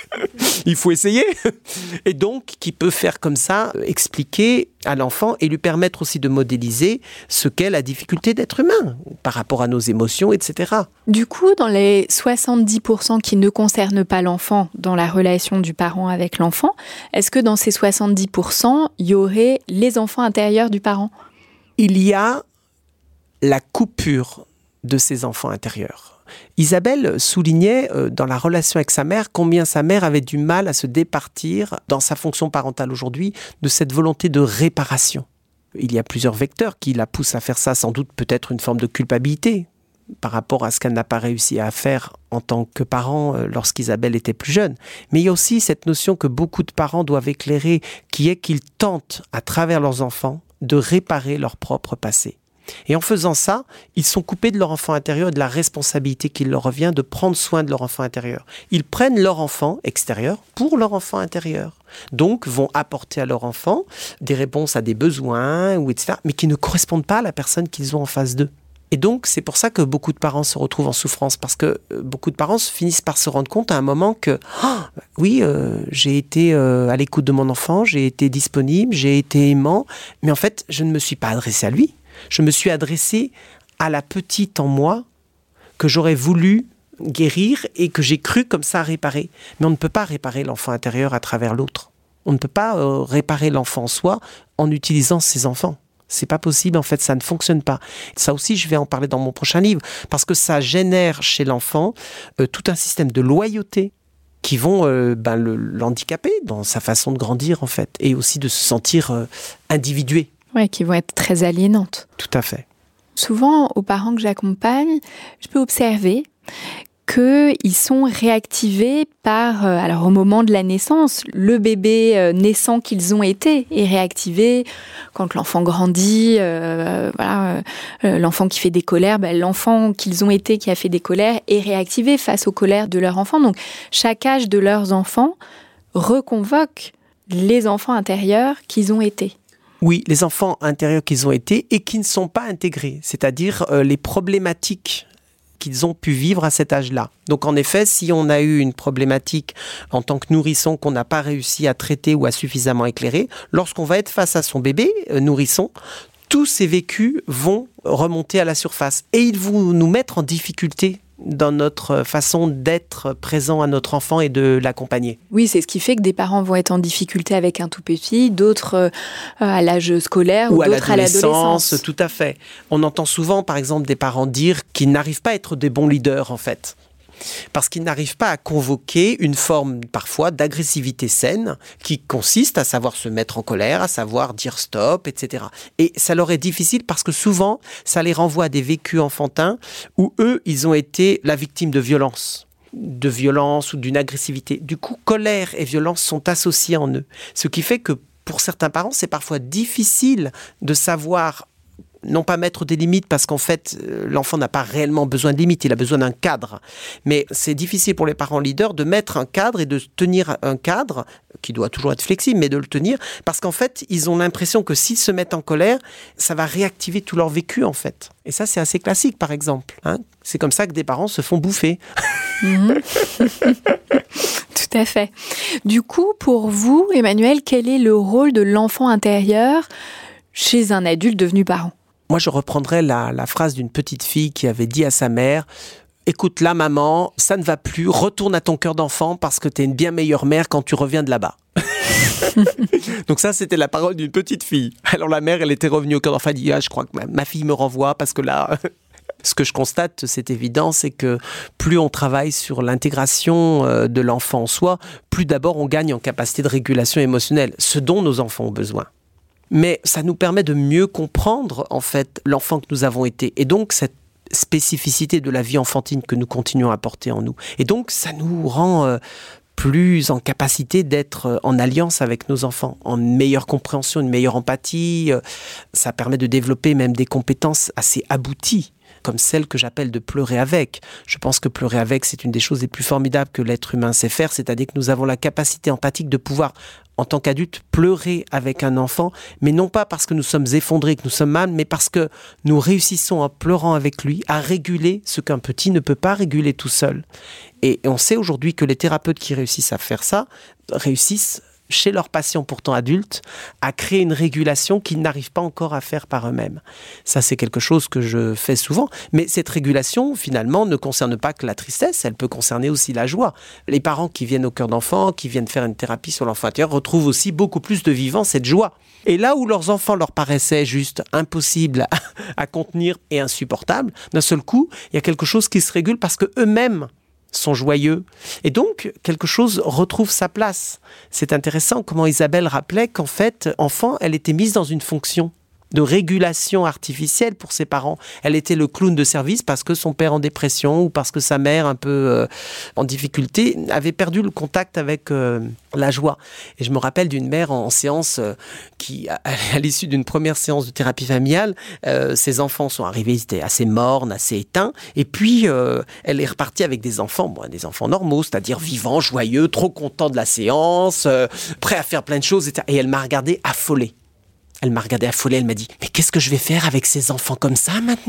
il faut essayer. Et donc, qui peut faire comme ça, expliquer à l'enfant et lui permettre aussi de modéliser ce qu'est la difficulté d'être humain par rapport à nos émotions, et cetera. Du coup, dans les soixante-dix pour cent qui ne concernent pas l'enfant dans la relation du parent avec l'enfant, est-ce que dans ces soixante-dix pour cent, il y aurait les enfants intérieurs du parent ? Il y a la coupure de ces enfants intérieurs. Isabelle soulignait euh, dans la relation avec sa mère combien sa mère avait du mal à se départir dans sa fonction parentale aujourd'hui de cette volonté de réparation. Il y a plusieurs vecteurs qui la poussent à faire ça, sans doute peut-être une forme de culpabilité par rapport à ce qu'elle n'a pas réussi à faire en tant que parent euh, lorsqu'Isabelle était plus jeune. Mais il y a aussi cette notion que beaucoup de parents doivent éclairer, qui est qu'ils tentent, à travers leurs enfants, de réparer leur propre passé. Et en faisant ça, ils sont coupés de leur enfant intérieur et de la responsabilité qu'il leur revient de prendre soin de leur enfant intérieur. Ils prennent leur enfant extérieur pour leur enfant intérieur. Donc, vont apporter à leur enfant des réponses à des besoins, ou et cetera, mais qui ne correspondent pas à la personne qu'ils ont en face d'eux. Et donc, c'est pour ça que beaucoup de parents se retrouvent en souffrance, parce que beaucoup de parents finissent par se rendre compte à un moment que oh, oui, euh, j'ai été euh, à l'écoute de mon enfant, j'ai été disponible, j'ai été aimant, mais en fait, je ne me suis pas adressé à lui. Je me suis adressé à la petite en moi que j'aurais voulu guérir et que j'ai cru comme ça réparer. Mais on ne peut pas réparer l'enfant intérieur à travers l'autre. On ne peut pas euh, réparer l'enfant en soi en utilisant ses enfants. C'est pas possible, en fait, ça ne fonctionne pas. Ça aussi, je vais en parler dans mon prochain livre, parce que ça génère chez l'enfant euh, tout un système de loyauté qui vont euh, ben, le, l'handicaper dans sa façon de grandir, en fait, et aussi de se sentir euh, individué. Oui, qui vont être très aliénantes. Tout à fait. Souvent, aux parents que j'accompagne, je peux observer qu'ils sont réactivés par, euh, alors au moment de la naissance, le bébé euh, naissant qu'ils ont été est réactivé quand l'enfant grandit, euh, voilà, euh, l'enfant qui fait des colères, ben, l'enfant qu'ils ont été qui a fait des colères est réactivé face aux colères de leur enfant. Donc, chaque âge de leurs enfants reconvoque les enfants intérieurs qu'ils ont été. Oui, les enfants intérieurs qu'ils ont été et qui ne sont pas intégrés, c'est-à-dire euh, les problématiques qu'ils ont pu vivre à cet âge-là. Donc en effet, si on a eu une problématique en tant que nourrisson qu'on n'a pas réussi à traiter ou à suffisamment éclairer, lorsqu'on va être face à son bébé euh, nourrisson, tous ces vécus vont remonter à la surface. Et ils vont nous mettre en difficulté dans notre façon d'être présent à notre enfant et de l'accompagner. Oui, c'est ce qui fait que des parents vont être en difficulté avec un tout petit, d'autres euh, à l'âge scolaire ou, ou d'autres à l'adolescence. Tout à fait. On entend souvent, par exemple, des parents dire qu'ils n'arrivent pas à être des bons leaders, en fait. Parce qu'ils n'arrivent pas à convoquer une forme parfois d'agressivité saine qui consiste à savoir se mettre en colère, à savoir dire stop, et cetera. Et ça leur est difficile parce que souvent, ça les renvoie à des vécus enfantins où eux, ils ont été la victime de violence. de violence ou d'une agressivité. Du coup, colère et violence sont associés en eux. Ce qui fait que pour certains parents, c'est parfois difficile de savoir non pas mettre des limites parce qu'en fait, l'enfant n'a pas réellement besoin de limites, il a besoin d'un cadre. Mais c'est difficile pour les parents leaders de mettre un cadre et de tenir un cadre, qui doit toujours être flexible, mais de le tenir, parce qu'en fait, ils ont l'impression que s'ils se mettent en colère, ça va réactiver tout leur vécu, en fait. Et ça, c'est assez classique, par exemple. Hein. C'est comme ça que des parents se font bouffer. Mmh. Tout à fait. Du coup, pour vous, Emmanuel, quel est le rôle de l'enfant intérieur chez un adulte devenu parent ? Moi, je reprendrais la, la phrase d'une petite fille qui avait dit à sa mère « Écoute, là, maman, ça ne va plus, retourne à ton cœur d'enfant parce que tu es une bien meilleure mère quand tu reviens de là-bas. » Donc ça, c'était la parole d'une petite fille. Alors la mère, elle était revenue au cœur d'enfant, elle dit « Ah, je crois que ma, ma fille me renvoie parce que là... » Ce que je constate, c'est évident, c'est que plus on travaille sur l'intégration de l'enfant en soi, plus d'abord on gagne en capacité de régulation émotionnelle, ce dont nos enfants ont besoin. Mais ça nous permet de mieux comprendre, en fait, l'enfant que nous avons été. Et donc, cette spécificité de la vie enfantine que nous continuons à porter en nous. Et donc, ça nous rend euh, plus en capacité d'être en alliance avec nos enfants, en meilleure compréhension, une meilleure empathie. Euh, ça permet de développer même des compétences assez abouties, comme celle que j'appelle de pleurer avec. Je pense que pleurer avec, c'est une des choses les plus formidables que l'être humain sait faire, c'est-à-dire que nous avons la capacité empathique de pouvoir, en tant qu'adulte, pleurer avec un enfant, mais non pas parce que nous sommes effondrés, que nous sommes mal, mais parce que nous réussissons en pleurant avec lui à réguler ce qu'un petit ne peut pas réguler tout seul. Et on sait aujourd'hui que les thérapeutes qui réussissent à faire ça, réussissent chez leurs patients pourtant adultes, à créer une régulation qu'ils n'arrivent pas encore à faire par eux-mêmes. Ça, c'est quelque chose que je fais souvent. Mais cette régulation, finalement, ne concerne pas que la tristesse, elle peut concerner aussi la joie. Les parents qui viennent au cœur d'enfant, qui viennent faire une thérapie sur l'enfant intérieur, retrouvent aussi beaucoup plus de vivance et de joie. Et là où leurs enfants leur paraissaient juste impossibles à, à contenir et insupportables, d'un seul coup, il y a quelque chose qui se régule parce qu'eux-mêmes sont joyeux. Et donc, quelque chose retrouve sa place. C'est intéressant comment Isabelle rappelait qu'en fait, enfant, elle était mise dans une fonction de régulation artificielle pour ses parents. Elle était le clown de service parce que son père en dépression ou parce que sa mère un peu euh, en difficulté avait perdu le contact avec euh, la joie. Et je me rappelle d'une mère en, en séance euh, qui, à, à l'issue d'une première séance de thérapie familiale, euh, ses enfants sont arrivés, ils étaient assez mornes, assez éteints, et puis euh, elle est repartie avec des enfants, bon, des enfants normaux, c'est-à-dire vivants, joyeux, trop contents de la séance, euh, prêts à faire plein de choses, et cetera. Et elle m'a regardée affolée. Elle m'a regardée affolée, elle m'a dit « Mais qu'est-ce que je vais faire avec ces enfants comme ça maintenant ?»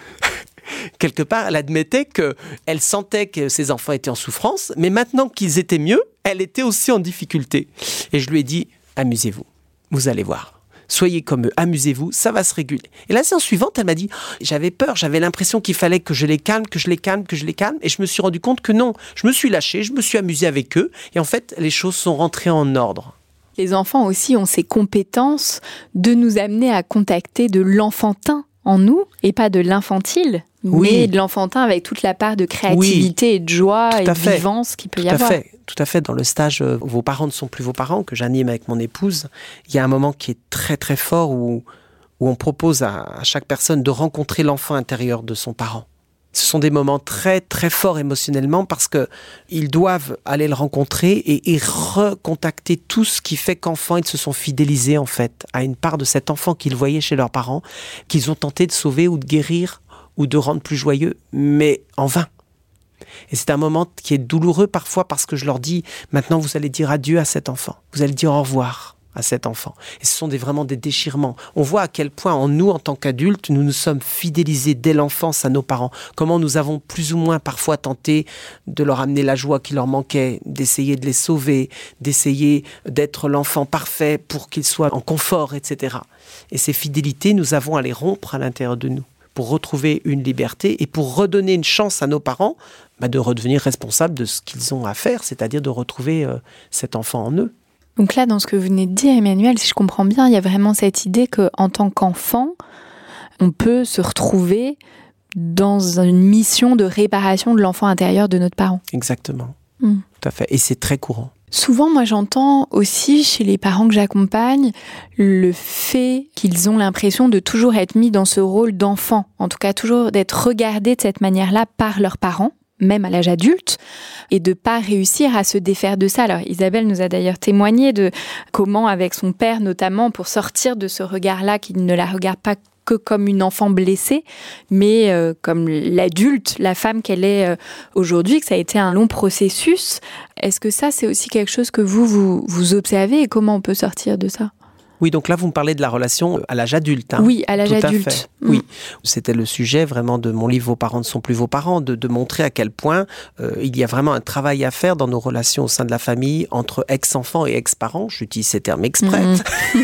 Quelque part, elle admettait qu'elle sentait que ses enfants étaient en souffrance, mais maintenant qu'ils étaient mieux, elle était aussi en difficulté. Et je lui ai dit « Amusez-vous, vous allez voir. Soyez comme eux, amusez-vous, ça va se réguler. » Et la séance suivante, elle m'a dit « J'avais peur, j'avais l'impression qu'il fallait que je les calme, que je les calme, que je les calme. » Et je me suis rendu compte que non, je me suis lâchée, je me suis amusée avec eux. Et en fait, les choses sont rentrées en ordre. Les enfants aussi ont ces compétences de nous amener à contacter de l'enfantin en nous, et pas de l'infantile, oui. mais de l'enfantin avec toute la part de créativité oui. et de joie et de fait. vivance qu'il peut tout y avoir. Fait. Tout à fait. Dans le stage euh, « Vos parents ne sont plus vos parents » que j'anime avec mon épouse, il y a un moment qui est très très fort où, où on propose à, à chaque personne de rencontrer l'enfant intérieur de son parent. Ce sont des moments très, très forts émotionnellement parce qu'ils doivent aller le rencontrer et, et recontacter tout ce qui fait qu'enfant, ils se sont fidélisés en fait à une part de cet enfant qu'ils voyaient chez leurs parents, qu'ils ont tenté de sauver ou de guérir ou de rendre plus joyeux, mais en vain. Et c'est un moment qui est douloureux parfois parce que je leur dis, maintenant vous allez dire adieu à cet enfant, vous allez dire au revoir. à cet enfant. Et ce sont des, vraiment des déchirements. On voit à quel point en nous, en tant qu'adultes, nous nous sommes fidélisés dès l'enfance à nos parents. Comment nous avons plus ou moins parfois tenté de leur amener la joie qui leur manquait, d'essayer de les sauver, d'essayer d'être l'enfant parfait pour qu'ils soient en confort, et cetera. Et ces fidélités, nous avons à les rompre à l'intérieur de nous pour retrouver une liberté et pour redonner une chance à nos parents bah, de redevenir responsables de ce qu'ils ont à faire, c'est-à-dire de retrouver euh, cet enfant en eux. Donc là, dans ce que vous venez de dire, Emmanuel, si je comprends bien, il y a vraiment cette idée qu'en tant qu'enfant, on peut se retrouver dans une mission de réparation de l'enfant intérieur de notre parent. Exactement, mmh. tout à fait. Et c'est très courant. Souvent, moi, j'entends aussi chez les parents que j'accompagne le fait qu'ils ont l'impression de toujours être mis dans ce rôle d'enfant, en tout cas toujours d'être regardés de cette manière-là par leurs parents, même à l'âge adulte, et de pas réussir à se défaire de ça. Alors Isabelle nous a d'ailleurs témoigné de comment, avec son père notamment, pour sortir de ce regard-là, qu'il ne la regarde pas que comme une enfant blessée, mais euh, comme l'adulte, la femme qu'elle est euh, aujourd'hui, que ça a été un long processus. Est-ce que ça, c'est aussi quelque chose que vous, vous, vous observez, et comment on peut sortir de ça ? Oui, donc là, vous me parlez de la relation à l'âge adulte. Hein. Oui, à l'âge Tout adulte. À fait. Mmh. Oui, c'était le sujet vraiment de mon livre « Vos parents ne sont plus vos parents », de, de montrer à quel point euh, il y a vraiment un travail à faire dans nos relations au sein de la famille entre ex-enfants et ex-parents. J'utilise ces termes exprès. Mmh.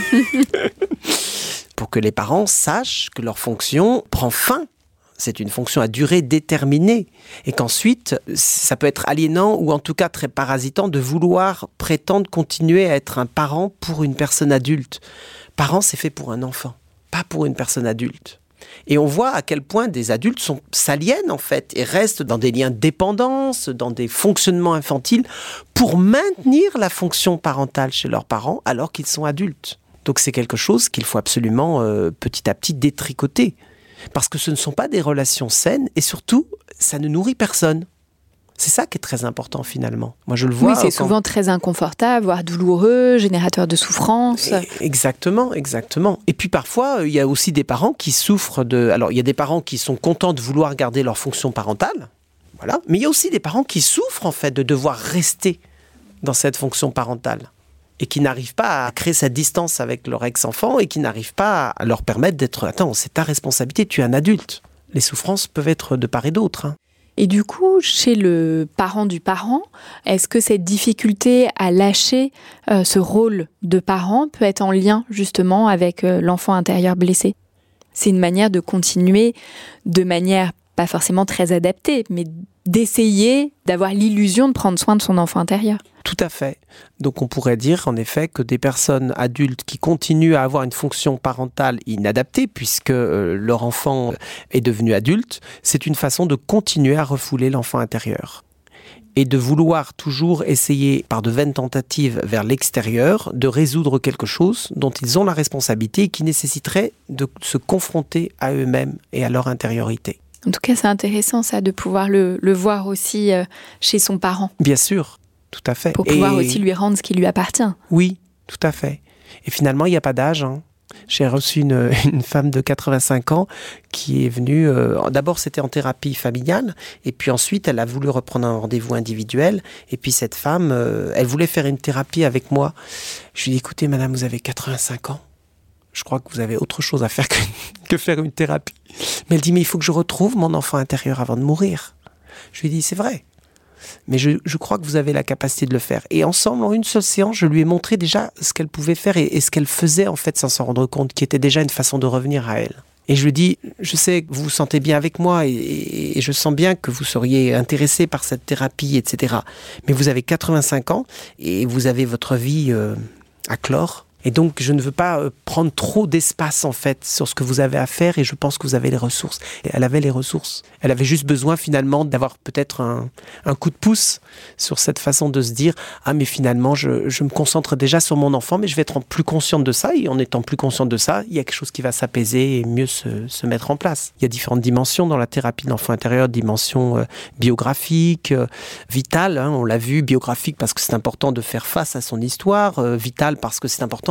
Pour que les parents sachent que leur fonction prend fin. C'est une fonction à durée déterminée. Et qu'ensuite, ça peut être aliénant ou en tout cas très parasitant de vouloir prétendre continuer à être un parent pour une personne adulte. Parent, c'est fait pour un enfant, pas pour une personne adulte. Et on voit à quel point des adultes sont, s'aliènent en fait et restent dans des liens de dépendance, dans des fonctionnements infantiles pour maintenir la fonction parentale chez leurs parents alors qu'ils sont adultes. Donc c'est quelque chose qu'il faut absolument euh, petit à petit détricoter. Parce que ce ne sont pas des relations saines et surtout, ça ne nourrit personne. C'est ça qui est très important finalement. Moi, je le vois. Oui, c'est quand... souvent très inconfortable, voire douloureux, générateur de souffrance. Et exactement, exactement. Et puis parfois, il y a aussi des parents qui souffrent de... Alors, il y a des parents qui sont contents de vouloir garder leur fonction parentale, voilà. Mais il y a aussi des parents qui souffrent en fait de devoir rester dans cette fonction parentale et qui n'arrivent pas à créer cette distance avec leur ex-enfant et qui n'arrivent pas à leur permettre d'être... Attends, c'est ta responsabilité, tu es un adulte. Les souffrances peuvent être de part et d'autre. Hein. Et du coup, chez le parent du parent, est-ce que cette difficulté à lâcher euh, ce rôle de parent peut être en lien justement avec euh, l'enfant intérieur blessé ? C'est une manière de continuer de manière pas forcément très adaptée, mais d'essayer d'avoir l'illusion de prendre soin de son enfant intérieur. Tout à fait. Donc on pourrait dire en effet que des personnes adultes qui continuent à avoir une fonction parentale inadaptée puisque euh, leur enfant est devenu adulte, c'est une façon de continuer à refouler l'enfant intérieur. Et de vouloir toujours essayer, par de vaines tentatives vers l'extérieur, de résoudre quelque chose dont ils ont la responsabilité et qui nécessiterait de se confronter à eux-mêmes et à leur intériorité. En tout cas, c'est intéressant ça, de pouvoir le, le voir aussi euh, chez son parent. Bien sûr, tout à fait. Pour pouvoir et... aussi lui rendre ce qui lui appartient. Oui, tout à fait. Et finalement, il n'y a pas d'âge. Hein. J'ai reçu une, une femme de quatre-vingt-cinq ans qui est venue... Euh, d'abord, c'était en thérapie familiale. Et puis ensuite, elle a voulu reprendre un rendez-vous individuel. Et puis cette femme, euh, elle voulait faire une thérapie avec moi. Je lui ai dit, écoutez, madame, vous avez quatre-vingt-cinq ans. Je crois que vous avez autre chose à faire que, que faire une thérapie. Mais elle dit, mais il faut que je retrouve mon enfant intérieur avant de mourir. Je lui ai dit, c'est vrai. Mais je, je crois que vous avez la capacité de le faire. Et ensemble, en une seule séance, je lui ai montré déjà ce qu'elle pouvait faire et, et ce qu'elle faisait en fait sans s'en rendre compte, qui était déjà une façon de revenir à elle. Et je lui ai dit, je sais que vous vous sentez bien avec moi et, et, et je sens bien que vous seriez intéressé par cette thérapie, et cetera. Mais vous avez quatre-vingt-cinq ans et vous avez votre vie euh, à clore. Et donc, je ne veux pas euh, prendre trop d'espace, en fait, sur ce que vous avez à faire et je pense que vous avez les ressources. Et elle avait les ressources. Elle avait juste besoin, finalement, d'avoir peut-être un, un coup de pouce sur cette façon de se dire « Ah, mais finalement, je, je me concentre déjà sur mon enfant, mais je vais être plus consciente de ça. » Et en étant plus consciente de ça, il y a quelque chose qui va s'apaiser et mieux se, se mettre en place. Il y a différentes dimensions dans la thérapie de l'enfant intérieur, dimensions euh, biographiques, euh, vitales, hein, on l'a vu, biographique parce que c'est important de faire face à son histoire, euh, vitale parce que c'est important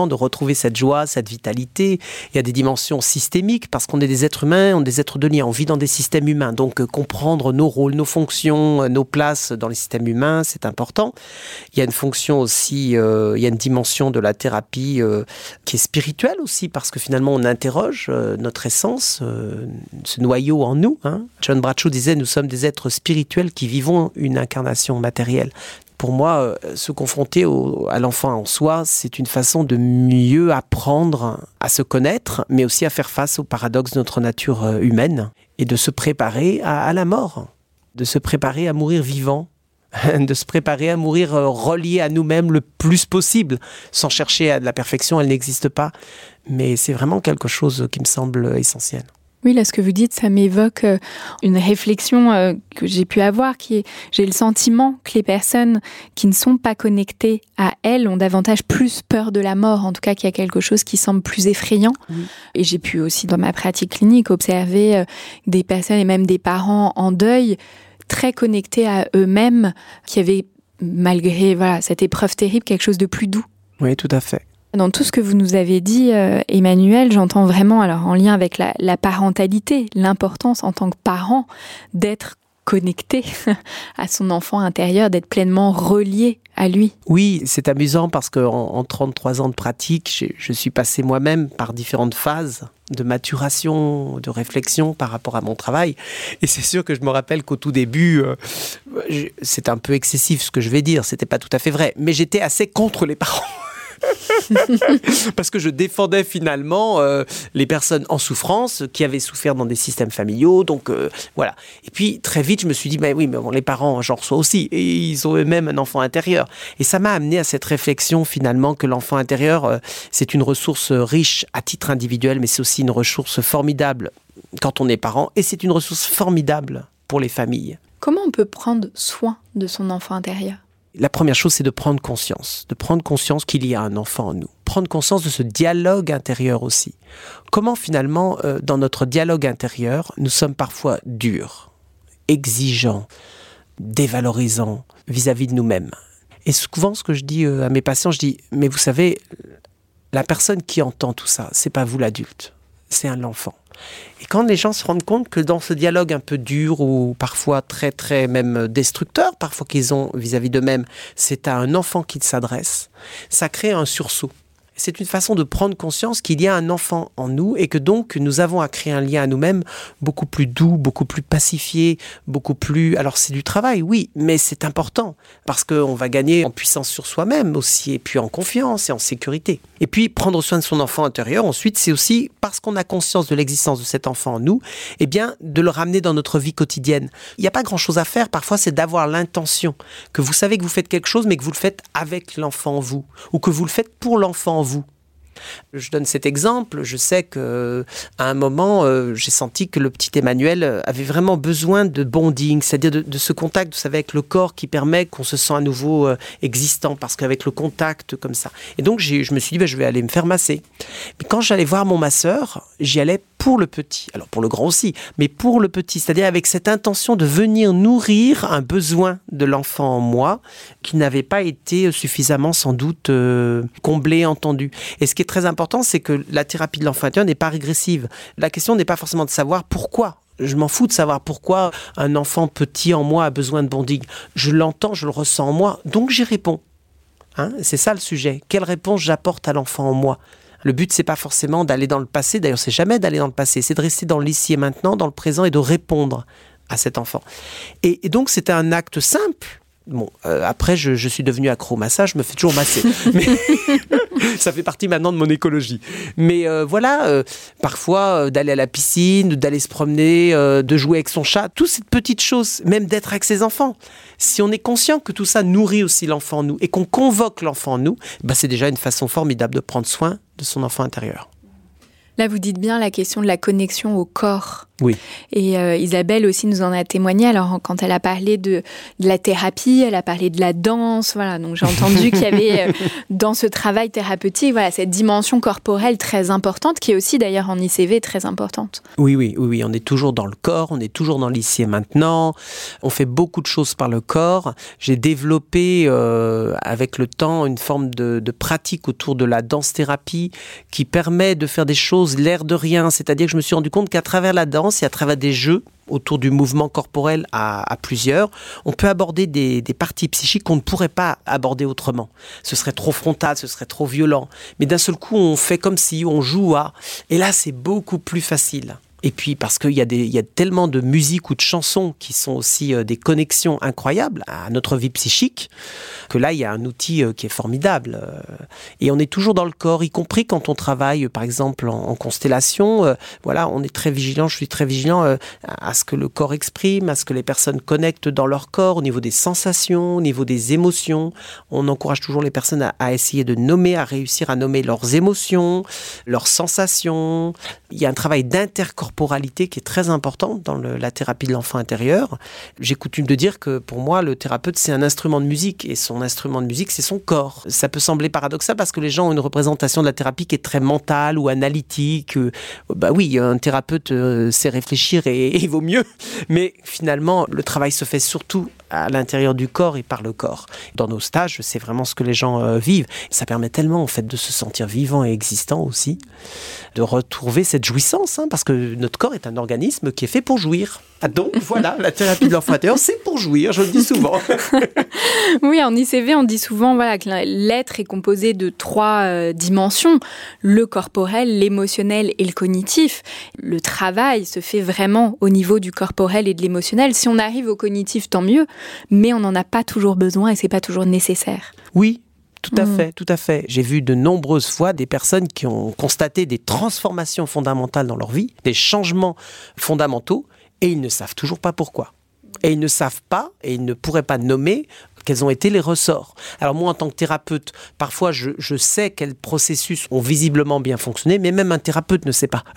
important de retrouver cette joie, cette vitalité. Il y a des dimensions systémiques parce qu'on est des êtres humains, on est des êtres de lien, on vit dans des systèmes humains. Donc euh, comprendre nos rôles, nos fonctions, euh, nos places dans les systèmes humains, c'est important. Il y a une fonction aussi, euh, il y a une dimension de la thérapie euh, qui est spirituelle aussi parce que finalement on interroge euh, notre essence, euh, ce noyau en nous. Hein. John Bradshaw disait, nous sommes des êtres spirituels qui vivons une incarnation matérielle. Pour moi, se confronter au, à l'enfant en soi, c'est une façon de mieux apprendre à se connaître, mais aussi à faire face au paradoxe de notre nature humaine et de se préparer à, à la mort, de se préparer à mourir vivant, de se préparer à mourir relié à nous-mêmes le plus possible, sans chercher à de la perfection, elle n'existe pas, mais c'est vraiment quelque chose qui me semble essentiel. Oui, là, ce que vous dites, ça m'évoque une réflexion que j'ai pu avoir, qui est, j'ai le sentiment que les personnes qui ne sont pas connectées à elles ont davantage plus peur de la mort, en tout cas qu'il y a quelque chose qui semble plus effrayant. Oui. Et j'ai pu aussi, dans ma pratique clinique, observer des personnes et même des parents en deuil, très connectés à eux-mêmes, qui avaient, malgré voilà, cette épreuve terrible, quelque chose de plus doux. Oui, tout à fait. Dans tout ce que vous nous avez dit, euh, Emmanuel, j'entends vraiment, alors en lien avec la, la parentalité, l'importance en tant que parent d'être connecté à son enfant intérieur, d'être pleinement relié à lui. Oui, c'est amusant parce qu'en en trente-trois ans de pratique, je suis passé moi-même par différentes phases de maturation, de réflexion par rapport à mon travail. Et c'est sûr que je me rappelle qu'au tout début, euh, je, c'est un peu excessif ce que je vais dire, c'était pas tout à fait vrai, mais j'étais assez contre les parents. Parce que je défendais finalement euh, les personnes en souffrance qui avaient souffert dans des systèmes familiaux, donc euh, voilà. Et puis très vite je me suis dit bah oui mais bon, les parents j'en reçois aussi et ils ont eux-mêmes un enfant intérieur et ça m'a amené à cette réflexion finalement que l'enfant intérieur euh, c'est une ressource riche à titre individuel mais c'est aussi une ressource formidable quand on est parent et c'est une ressource formidable pour les familles. Comment on peut prendre soin de son enfant intérieur ? La première chose, c'est de prendre conscience, de prendre conscience qu'il y a un enfant en nous. Prendre conscience de ce dialogue intérieur aussi. Comment finalement, euh, dans notre dialogue intérieur, nous sommes parfois durs, exigeants, dévalorisants vis-à-vis de nous-mêmes. Et souvent, ce que je dis euh, à mes patients, je dis, mais vous savez, la personne qui entend tout ça, c'est pas vous l'adulte, c'est un enfant. Et quand les gens se rendent compte que dans ce dialogue un peu dur ou parfois très très même destructeur, parfois qu'ils ont vis-à-vis d'eux-mêmes, c'est à un enfant qu'ils s'adressent, ça crée un sursaut. C'est une façon de prendre conscience qu'il y a un enfant en nous et que donc nous avons à créer un lien à nous-mêmes beaucoup plus doux, beaucoup plus pacifié, beaucoup plus... Alors c'est du travail, oui, mais c'est important parce qu'on va gagner en puissance sur soi-même aussi et puis en confiance et en sécurité. Et puis prendre soin de son enfant intérieur, ensuite, c'est aussi parce qu'on a conscience de l'existence de cet enfant en nous, eh bien de le ramener dans notre vie quotidienne. Il n'y a pas grand-chose à faire, parfois c'est d'avoir l'intention que vous savez que vous faites quelque chose mais que vous le faites avec l'enfant en vous ou que vous le faites pour l'enfant en vous. Je donne cet exemple, je sais qu'à un moment, euh, j'ai senti que le petit Emmanuel avait vraiment besoin de bonding, c'est-à-dire de, de ce contact, vous savez, avec le corps qui permet qu'on se sent à nouveau euh, existant, parce qu'avec le contact comme ça. Et donc, j'ai, je me suis dit, ben, je vais aller me faire masser. Mais quand j'allais voir mon masseur, j'y allais pour le petit, alors pour le grand aussi, mais pour le petit, c'est-à-dire avec cette intention de venir nourrir un besoin de l'enfant en moi qui n'avait pas été suffisamment sans doute euh, comblé, entendu. Et ce qui est très important, c'est que la thérapie de l'enfant intérieur n'est pas régressive. La question n'est pas forcément de savoir pourquoi. Je m'en fous de savoir pourquoi un enfant petit en moi a besoin de bonding. Je l'entends, je le ressens en moi, donc j'y réponds. Hein, c'est ça le sujet. Quelle réponse j'apporte à l'enfant en moi ? Le but, c'est pas forcément d'aller dans le passé, d'ailleurs c'est jamais d'aller dans le passé, c'est de rester dans l'ici et maintenant, dans le présent et de répondre à cet enfant. Et, et donc c'était un acte simple. Bon, euh, après je, je suis devenu accro au massage, je me fais toujours masser. Mais ça fait partie maintenant de mon écologie. Mais euh, voilà, euh, parfois euh, d'aller à la piscine, d'aller se promener, euh, de jouer avec son chat, toutes ces petites choses, même d'être avec ses enfants. Si on est conscient que tout ça nourrit aussi l'enfant en nous et qu'on convoque l'enfant en nous, bah c'est déjà une façon formidable de prendre soin de son enfant intérieur. Là, vous dites bien la question de la connexion au corps Oui. Et euh, Isabelle aussi nous en a témoigné. Alors, quand elle a parlé de, de la thérapie, elle a parlé de la danse. Voilà, donc j'ai entendu qu'il y avait euh, dans ce travail thérapeutique, voilà, cette dimension corporelle très importante, qui est aussi d'ailleurs en I C V très importante. Oui, oui, oui, oui. On est toujours dans le corps, on est toujours dans l'ici et maintenant. On fait beaucoup de choses par le corps. J'ai développé euh, avec le temps une forme de, de pratique autour de la danse-thérapie qui permet de faire des choses l'air de rien. C'est-à-dire que je me suis rendu compte qu'à travers la danse, et à travers des jeux autour du mouvement corporel à, à plusieurs, on peut aborder des, des parties psychiques qu'on ne pourrait pas aborder autrement. Ce serait trop frontal, ce serait trop violent. Mais d'un seul coup, on fait comme si on joue à... Et là, c'est beaucoup plus facile. Et puis parce qu'il y a des, il y a tellement de musique ou de chansons qui sont aussi euh, des connexions incroyables à notre vie psychique, que là, il y a un outil euh, qui est formidable. Euh, et on est toujours dans le corps, y compris quand on travaille, par exemple, en, en constellation. Euh, voilà, on est très vigilant, je suis très vigilant euh, à ce que le corps exprime, à ce que les personnes connectent dans leur corps, au niveau des sensations, au niveau des émotions. On encourage toujours les personnes à, à essayer de nommer, à réussir à nommer leurs émotions, leurs sensations. Il y a un travail d'intercorporalité qui est très importante dans le, la thérapie de l'enfant intérieur. J'ai coutume de dire que pour moi, le thérapeute, c'est un instrument de musique et son instrument de musique, c'est son corps. Ça peut sembler paradoxal parce que les gens ont une représentation de la thérapie qui est très mentale ou analytique. Euh, bah oui, un thérapeute euh, sait réfléchir et, et il vaut mieux. Mais finalement, le travail se fait surtout à l'intérieur du corps et par le corps. Dans nos stages, c'est vraiment ce que les gens euh, vivent. Ça permet tellement en fait de se sentir vivant et existant aussi, de retrouver cette jouissance, hein, parce que notre corps est un organisme qui est fait pour jouir. Ah donc voilà, la thérapie de l'enfant intérieur, c'est pour jouir, je le dis souvent. Oui, en I C V, on dit souvent voilà, que l'être est composé de trois euh, dimensions, le corporel, l'émotionnel et le cognitif. Le travail se fait vraiment au niveau du corporel et de l'émotionnel. Si on arrive au cognitif, tant mieux, mais on n'en a pas toujours besoin et c'est pas toujours nécessaire. Oui. Tout à fait, tout à fait. J'ai vu de nombreuses fois des personnes qui ont constaté des transformations fondamentales dans leur vie, des changements fondamentaux, et ils ne savent toujours pas pourquoi. Et ils ne savent pas, et ils ne pourraient pas nommer quels ont été les ressorts. Alors moi, en tant que thérapeute, parfois je, je sais quels processus ont visiblement bien fonctionné, mais même un thérapeute ne sait pas.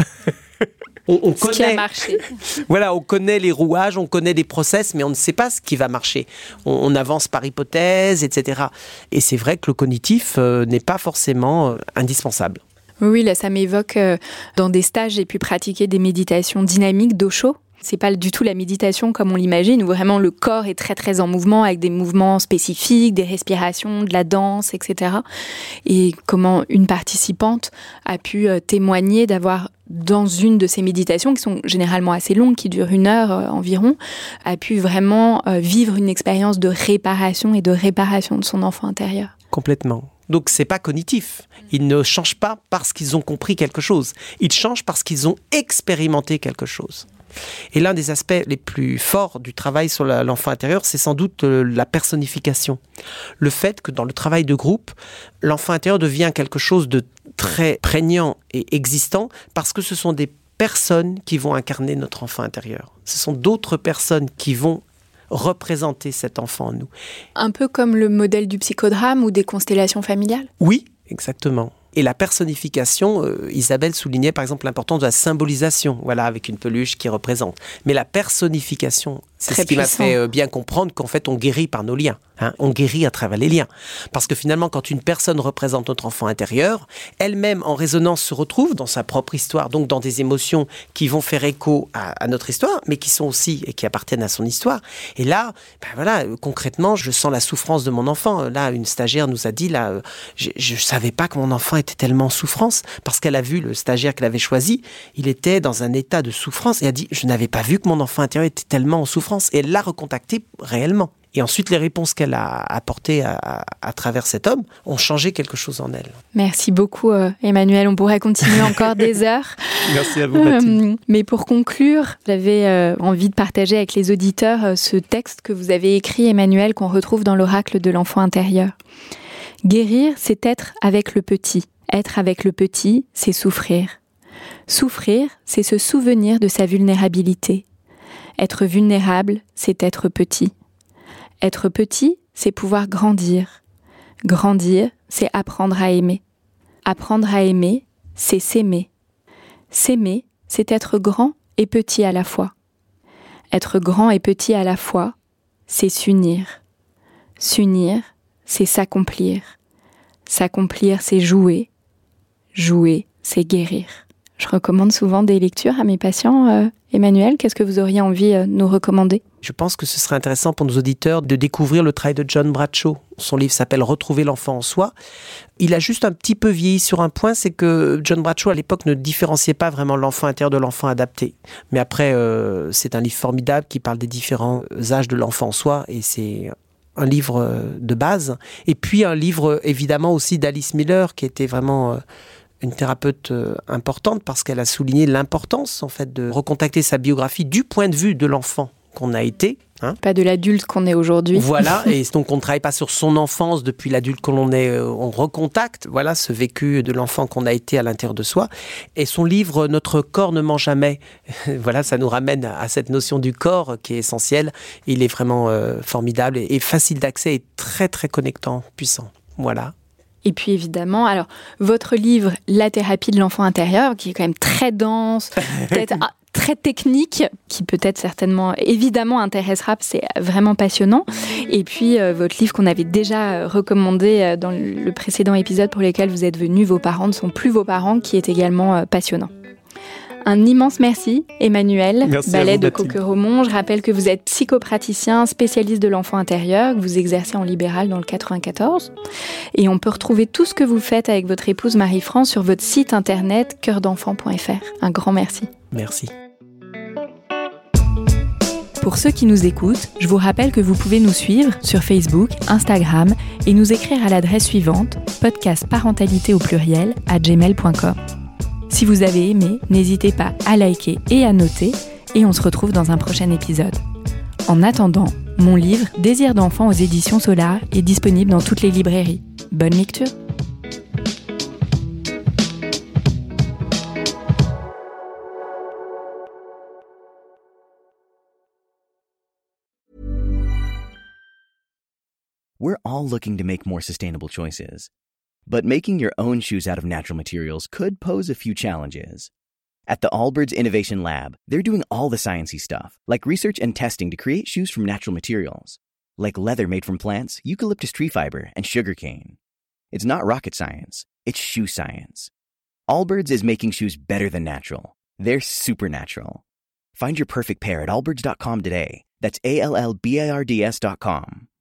On, on connaît, ce qui a marché. Voilà, on connaît les rouages, on connaît les process, mais on ne sait pas ce qui va marcher. On, on avance par hypothèse, et cetera. Et c'est vrai que le cognitif euh, n'est pas forcément euh, indispensable. Oui, là, ça m'évoque, euh, dans des stages, j'ai pu pratiquer des méditations dynamiques d'Osho. C'est pas du tout la méditation comme on l'imagine, où vraiment le corps est très très en mouvement avec des mouvements spécifiques, des respirations, de la danse, et cetera. Et comment une participante a pu euh, témoigner d'avoir, dans une de ces méditations, qui sont généralement assez longues, qui durent une heure euh, environ, a pu vraiment euh, vivre une expérience de réparation et de réparation de son enfant intérieur. Complètement. Donc c'est pas cognitif. Ils ne changent pas parce qu'ils ont compris quelque chose. Ils changent parce qu'ils ont expérimenté quelque chose. Et l'un des aspects les plus forts du travail sur la, l'enfant intérieur, c'est sans doute euh, la personnification. Le fait que dans le travail de groupe, l'enfant intérieur devient quelque chose de très prégnant et existant parce que ce sont des personnes qui vont incarner notre enfant intérieur. Ce sont d'autres personnes qui vont représenter cet enfant en nous. Un peu comme le modèle du psychodrame ou des constellations familiales ? Oui, exactement. Et la personnification, euh, Isabelle soulignait par exemple l'importance de la symbolisation, voilà, avec une peluche qui représente. Mais la personnification, c'est Très ce qui puissant. m'a fait euh, bien comprendre qu'en fait on guérit par nos liens. Hein, on guérit à travers les liens. Parce que finalement, quand une personne représente notre enfant intérieur, elle-même en résonance se retrouve dans sa propre histoire, donc dans des émotions qui vont faire écho à, à notre histoire, mais qui sont aussi et qui appartiennent à son histoire. Et là, ben voilà, euh, concrètement, je sens la souffrance de mon enfant. Là, une stagiaire nous a dit, là, euh, je ne savais pas que mon enfant était tellement en souffrance, parce qu'elle a vu le stagiaire qu'elle avait choisi, il était dans un état de souffrance, et elle a dit, je n'avais pas vu que mon enfant intérieur était tellement en souffrance. Et elle l'a recontacté réellement. Et ensuite, les réponses qu'elle a apportées à, à, à travers cet homme ont changé quelque chose en elle. Merci beaucoup, euh, Emmanuel. On pourrait continuer encore des heures. Merci à vous, Mathilde. Euh, mais pour conclure, j'avais euh, envie de partager avec les auditeurs euh, ce texte que vous avez écrit, Emmanuel, qu'on retrouve dans l'oracle de l'enfant intérieur. Guérir, c'est être avec le petit. Être avec le petit, c'est souffrir. Souffrir, c'est se souvenir de sa vulnérabilité. Être vulnérable, c'est être petit. Être petit, c'est pouvoir grandir. Grandir, c'est apprendre à aimer. Apprendre à aimer, c'est s'aimer. S'aimer, c'est être grand et petit à la fois. Être grand et petit à la fois, c'est s'unir. S'unir, c'est s'accomplir. S'accomplir, c'est jouer. Jouer, c'est guérir. Je recommande souvent des lectures à mes patients. Euh, Emmanuel, qu'est-ce que vous auriez envie de euh, nous recommander ? Je pense que ce serait intéressant pour nos auditeurs de découvrir le travail de John Bradshaw. Son livre s'appelle « Retrouver l'enfant en soi ». Il a juste un petit peu vieilli sur un point, c'est que John Bradshaw, à l'époque, ne différenciait pas vraiment l'enfant intérieur de l'enfant adapté. Mais après, euh, c'est un livre formidable qui parle des différents âges de l'enfant en soi, et c'est un livre de base. Et puis un livre, évidemment, aussi d'Alice Miller, qui était vraiment... Euh, une thérapeute importante parce qu'elle a souligné l'importance en fait de recontacter sa biographie du point de vue de l'enfant qu'on a été. Hein. Pas de l'adulte qu'on est aujourd'hui. Voilà, et donc on ne travaille pas sur son enfance depuis l'adulte que l'on est, on recontacte voilà, ce vécu de l'enfant qu'on a été à l'intérieur de soi. Et son livre « Notre corps ne ment jamais », voilà, ça nous ramène à cette notion du corps qui est essentielle. Il est vraiment euh, formidable et, et facile d'accès et très très connectant, puissant. Voilà. Et puis évidemment, alors votre livre « La thérapie de l'enfant intérieur » qui est quand même très dense, peut-être ah, très technique, qui peut-être certainement, évidemment intéressera, c'est vraiment passionnant. Et puis euh, votre livre qu'on avait déjà recommandé euh, dans le précédent épisode pour lequel vous êtes venus, « Vos parents ne sont plus vos parents », qui est également euh, passionnant. Un immense merci, Emmanuel, merci Ballet vous, de Coqueromont. Je rappelle que vous êtes psychopraticien, spécialiste de l'enfant intérieur, que vous exercez en libéral dans le quatre-vingt-quatorze. Et on peut retrouver tout ce que vous faites avec votre épouse Marie-France sur votre site internet cœur d'enfant point f r. Un grand merci. Merci. Pour ceux qui nous écoutent, je vous rappelle que vous pouvez nous suivre sur Facebook, Instagram et nous écrire à l'adresse suivante podcast parentalité au pluriel à gmail point com. Si vous avez aimé, n'hésitez pas à liker et à noter, et on se retrouve dans un prochain épisode. En attendant, mon livre « Désir d'enfant » aux éditions Solar est disponible dans toutes les librairies. Bonne lecture! We're all looking to make more sustainable choices. But making your own shoes out of natural materials could pose a few challenges. At the Allbirds Innovation Lab, they're doing all the sciencey stuff, like research and testing to create shoes from natural materials, like leather made from plants, eucalyptus tree fiber, and sugarcane. It's not rocket science, it's shoe science. Allbirds is making shoes better than natural. They're supernatural. Find your perfect pair at allbirds dot com today. That's A L L B I R D S dot com.